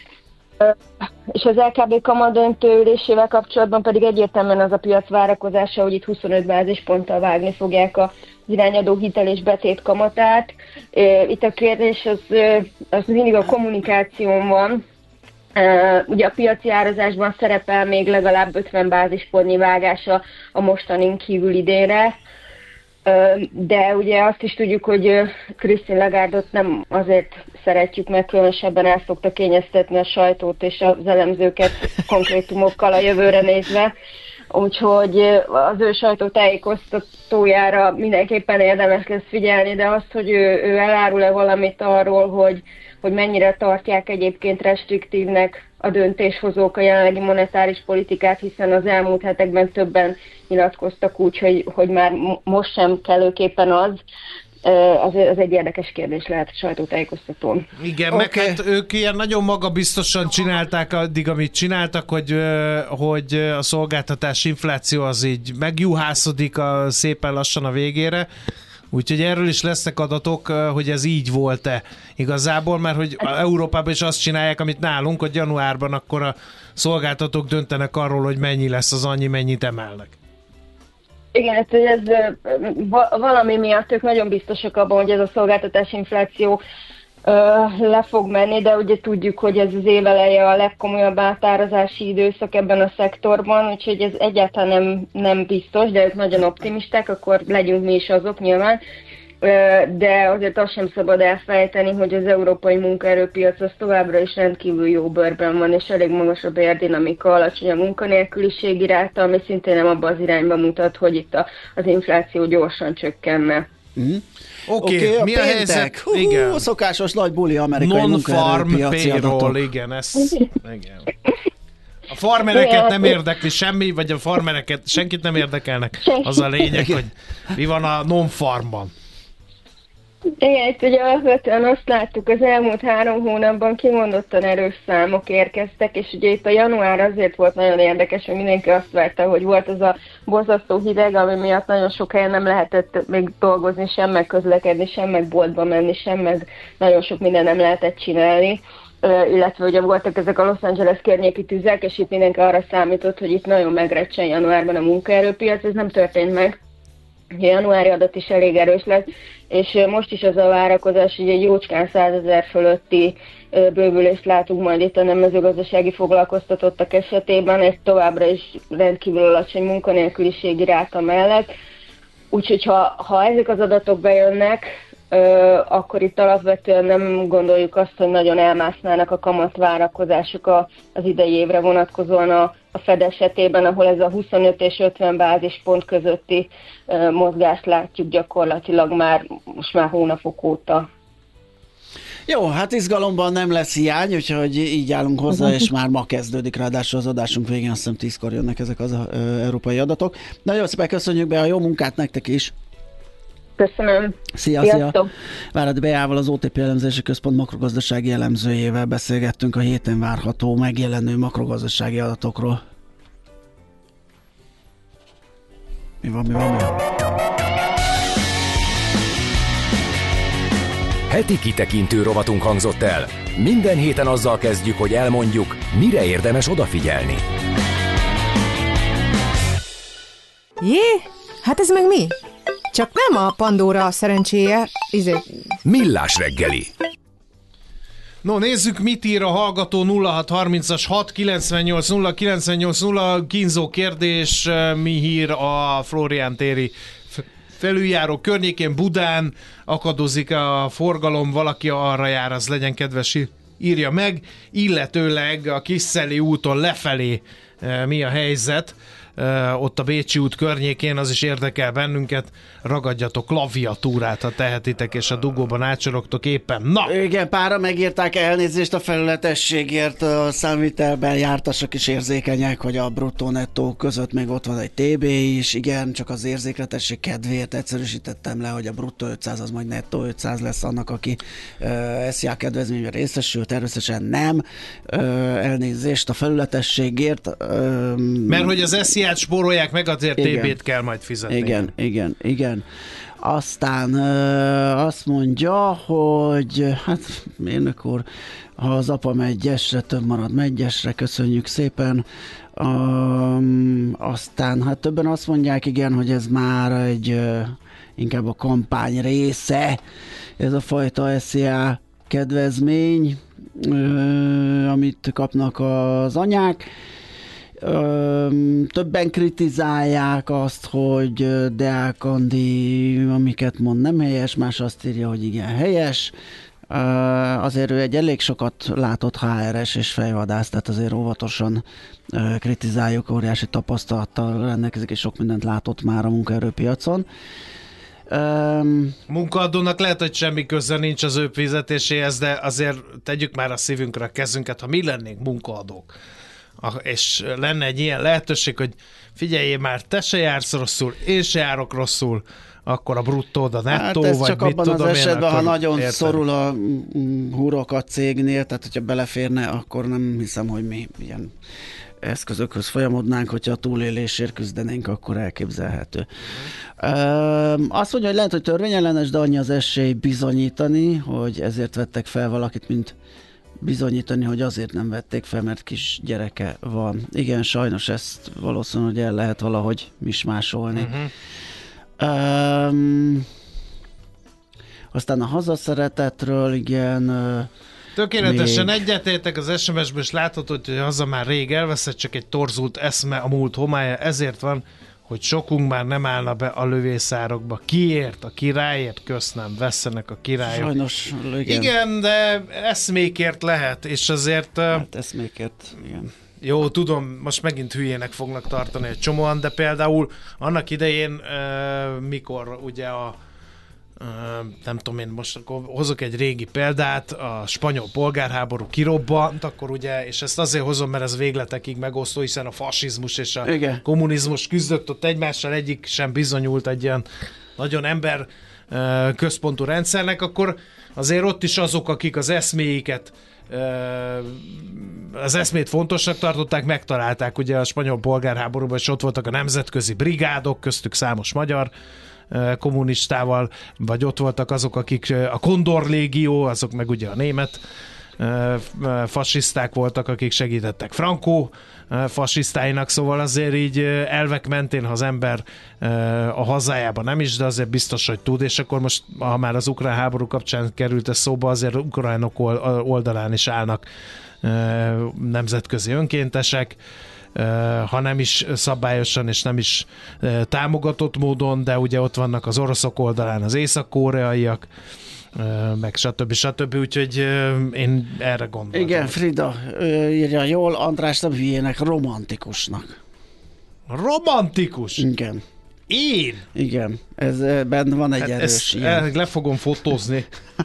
És az é ká bé kamatdöntő ülésével kapcsolatban pedig egyértelműen az a piac várakozása, hogy itt huszonöt bázisponttal vágni fogják a irányadó hitel és betét kamatát. Itt a kérdés az, az mindig a kommunikáción van. Ugye a piaci árazásban szerepel még legalább ötven bázispontnyi vágása a mostanin kívül idénre, de ugye azt is tudjuk, hogy Christine Lagarde-ot nem azért szeretjük, mert különösebben el szokta kényeztetni a sajtót és az elemzőket konkrétumokkal a jövőre nézve. Úgyhogy az ő sajtótájékoztatójára mindenképpen érdemes lesz figyelni, de azt, hogy ő, ő elárul-e valamit arról, hogy, hogy mennyire tartják egyébként restriktívnek a döntéshozók a jelenlegi monetáris politikát, hiszen az elmúlt hetekben többen nyilatkoztak úgy, hogy, hogy már most sem kellőképpen az, az, az egy érdekes kérdés lehet a sajtótájékoztatón. Igen, okay. Meg hát ők ilyen nagyon magabiztosan csinálták addig, amit csináltak, hogy, hogy a szolgáltatás infláció az így megjuhászodik a, szépen lassan a végére. Úgyhogy erről is lesznek adatok, hogy ez így volt-e igazából, mert hogy Európában is azt csinálják, amit nálunk, hogy januárban akkor a szolgáltatók döntenek arról, hogy mennyi lesz az annyi, mennyit emelnek. Igen, hát, hogy ez valami miatt ők nagyon biztosak abban, hogy ez a szolgáltatás infláció le fog menni, de ugye tudjuk, hogy ez az év eleje a legkomolyabb átárazási időszak ebben a szektorban, úgyhogy ez egyáltalán nem, nem biztos, de ők nagyon optimisták, akkor legyünk mi is azok nyilván. de azért azt sem szabad elfelejteni, hogy az európai munkaerőpiac az továbbra is rendkívül jó bőrben van, és elég magas a bérdinamika, alacsony a munkanélküliség iráta, ami szintén nem abban az irányba mutat, hogy itt a, az infláció gyorsan csökkenne. Mm. Oké, okay, okay, mi a a helyzet? Hú, igen. A szokásos nagy buli amerikai munkaerőpiaci adatok. Igen, ez, igen. A farmereket nem érdekli semmi, vagy a farmereket senkit nem érdekelnek. Az a lényeg, hogy mi van a non-farmban. Igen, itt ugye alapvetően azt láttuk, az elmúlt három hónapban kimondottan erős számok érkeztek, és ugye itt a január azért volt nagyon érdekes, hogy mindenki azt várta, hogy volt az a borzasztó hideg, ami miatt nagyon sok helyen nem lehetett még dolgozni, sem meg közlekedni, sem meg boltba menni, sem meg nagyon sok minden nem lehetett csinálni. Uh, illetve ugye voltak ezek a Los Angeles környéki tüzek, és itt mindenki arra számított, hogy itt nagyon megrecsen januárban a munkaerőpiac, ez nem történt meg. A januári adat is elég erős lett, és uh, most is az a várakozás, hogy egy jócskán százezer fölötti uh, bővülést látunk majd itt a nem mezőgazdasági foglalkoztatottak esetében, egy továbbra is rendkívül alacsony munkanélküliségi ráta mellett. Úgyhogy ha, ha ezek az adatok bejönnek, Ö, akkor itt alapvetően nem gondoljuk azt, hogy nagyon elmásznának a kamatvárakozások a, az idei évre vonatkozóan a, a Fed esetében, ahol ez a huszonöt és ötven bázispont közötti ö, mozgást látjuk gyakorlatilag már most már hónapok óta. Jó, hát izgalomban nem lesz hiány, úgyhogy így állunk hozzá, és már ma kezdődik, ráadásul az adásunk végén, azt hiszem tízkor jönnek ezek az ö, európai adatok. Nagyon szépen köszönjük be a jó munkát nektek is! Köszönöm. Szia, Sziasztok. szia! Váradi Beával, az o té pé elemzési központ makrogazdasági elemzőjével beszélgettünk a héten várható megjelenő makrogazdasági adatokról. Mi van, mi van, mi van? Heti kitekintő rovatunk hangzott el. Minden héten azzal kezdjük, hogy elmondjuk, mire érdemes odafigyelni. Jé, hát ez meg mi? Csak nem a Pandora szerencséje, izé... Millás reggeli. No, nézzük, mit ír a hallgató. Nulla hat harmincas hat kilencvennyolc nulla kilencvennyolc nulla. Kínzó kérdés, mi hír a Flórián téri felüljáró környékén, Budán akadozik a forgalom, valaki arra jár, az legyen kedves, írja meg, illetőleg a Kisszeli úton lefelé mi a helyzet. Uh, ott a Bécsi út környékén, az is érdekel bennünket, ragadjatok klaviatúrát, ha tehetitek, és a dugóban átsorogtok éppen. Na! Igen, pára megírták, elnézést a felületességért, a számvitelben jártasok is érzékenyek, hogy a bruttó-nettó között még ott van egy té bé is, igen, csak az érzékletesség kedvéért egyszerűsítettem le, hogy a bruttó ötszáz az majd nettó ötszáz lesz annak, aki uh, es zé á kedvezményben részesül, természetesen nem. Uh, elnézést a felületességért. Uh, Mert hogy az es zé á-t spórolják meg, azért té bét kell majd fizetni. Igen, igen, igen. Aztán ö, azt mondja, hogy hát mérnök úr, ha az apa megy gyesre, több marad megy gyesre, köszönjük szépen. Um, aztán hát többen azt mondják, igen, hogy ez már egy ö, inkább a kampány része, ez a fajta es zé á kedvezmény, ö, amit kapnak az anyák. Ö, többen kritizálják azt, hogy Deák Andi, amiket mond, nem helyes, más azt írja, hogy igen, helyes. Ö, azért ő egy elég sokat látott há er es és fejvadász, tehát azért óvatosan ö, kritizáljuk, óriási tapasztalattal rendelkezik, és sok mindent látott már a munkaerőpiacon. Um, Munkaadónak lehet, hogy semmi köze nincs az ő fizetéséhez, de azért tegyük már a szívünkre a kezünket, ha mi lennénk munkaadók, és lenne egy ilyen lehetőség, hogy figyeljél már, te se jársz rosszul, én se járok rosszul, akkor a bruttód, a nettó, hát vagy csak mit abban tudom az esetben, én, ha nagyon értem. Szorul a hurok a cégnél, tehát hogyha beleférne, akkor nem hiszem, hogy mi ilyen eszközökhöz folyamodnánk, hogyha a túlélésért küzdenénk, akkor elképzelhető. Mm. Azt mondja, hogy lehet, hogy törvényellenes, de annyi az esély bizonyítani, hogy ezért vettek fel valakit, mint bizonyítani, hogy azért nem vették fel, mert kis gyereke van. Igen, sajnos ezt valószínűleg el lehet valahogy mismásolni. Uh-huh. Um, aztán a hazaszeretetről, igen... Tökéletesen még... egyetértek, az es em es-ből is látható, hogy haza már rég elveszett, csak egy torzult eszme a múlt homályja, ezért van, hogy sokunk már nem állna be a lövészárokba. Kiért? A királyért? Kösz nem, vesszenek a királyok. Sajnos, igen. Igen, de eszmékért lehet, és azért... Hát eszmékért, igen. Jó, tudom, most megint hülyének fognak tartani egy csomóan, de például annak idején, uh, mikor ugye a uh, nem tudom én, most akkor hozok egy régi példát, a spanyol polgárháború kirobbant, akkor ugye, és ezt azért hozom, mert ez végletekig megosztó, hiszen a fasizmus és a Igen. kommunizmus küzdött ott egymással, egyik sem bizonyult egy ilyen nagyon ember uh, központú rendszernek, akkor azért ott is azok, akik az eszméiket az eszmét fontosnak tartották, megtalálták ugye a spanyol polgárháborúban, és ott voltak a nemzetközi brigádok, köztük számos magyar kommunistával, vagy ott voltak azok, akik a Kondor légió, azok meg ugye a német fasiszták voltak, akik segítettek Franco fasisztáinak, szóval azért így elvek mentén, ha az ember a hazájában nem is, de azért biztos, hogy tud, és akkor most, ha már az ukrán háború kapcsán került ez szóba, azért ukránok oldalán is állnak nemzetközi önkéntesek, ha nem is szabályosan és nem is támogatott módon, de ugye ott vannak az oroszok oldalán az észak-koreaiak, meg stb. stb. Úgyhogy én erre gondoltam. Igen, Frida írja jól, András nem hülyének, romantikusnak. Romantikus? Igen. Én? Igen, ez benne van egy hát erős ilyen. Le fogom fotózni.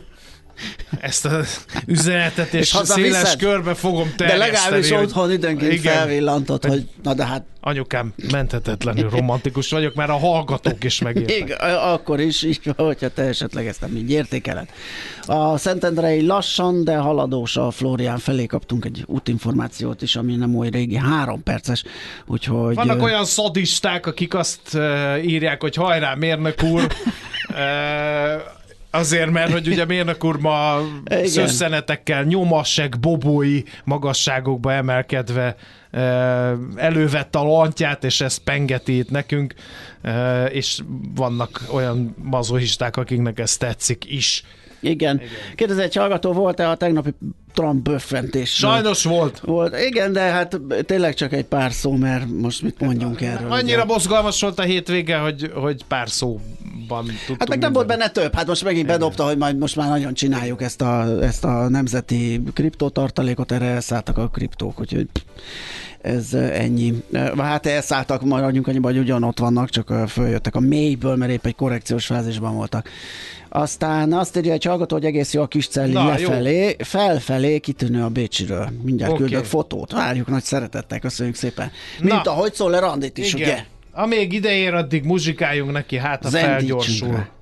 Ezt az üzenetet, és, és széles körbe fogom terjeszteni. De legalábbis hogy... otthon időnként felvillantott, hogy na de hát... Anyukám, menthetetlenül romantikus vagyok, mert a hallgatók is megértek. Igen, akkor is, így, hogyha te esetleg ezt nem így értékeled. A Szentendrei lassan, de haladós a Flórián felé kaptunk egy útinformációt is, ami nem oly régi, három perces, úgyhogy... Vannak ö... olyan szadisták, akik azt uh, írják, hogy hajrá, mérnök úr, uh, azért, mert hogy ugye mérnök úr ma szösszenetekkel, nyomasseg, bobói magasságokba emelkedve elővette a lantját, és ezt pengeti itt nekünk, és vannak olyan mazohisták, akiknek ez tetszik is. Igen. Igen. Kérdez egy hallgató, volt-e a tegnapi Trump böffentés? Sajnos volt. Volt. Igen, de hát tényleg csak egy pár szó, mert most mit mondjunk erről. Annyira ugye mozgalmas volt a hétvége, hogy, hogy pár szóban tudtunk. Hát meg nem volt benne több. Hát most megint bedobta, hogy majd most már nagyon csináljuk ezt a, ezt a nemzeti kriptótartalékot, erre elszálltak a kriptók, úgyhogy ez ennyi. Hát elszálltak, maradjunk annyiba, hogy ugyanott vannak, csak följöttek a mélyből, mert épp egy korrekciós fázisban voltak. Aztán azt írja egy hallgató, hogy egész jó a kis celli lefelé, jó. Felfelé kitűnő a Bécsiről. Mindjárt okay. Küldök fotót. Várjuk nagy szeretettel, köszönjük szépen. Mint Na. ahogy szól le Randit is, igen. Ugye? Amíg ide ér, addig muzsikáljunk neki, hát a felgyorsul.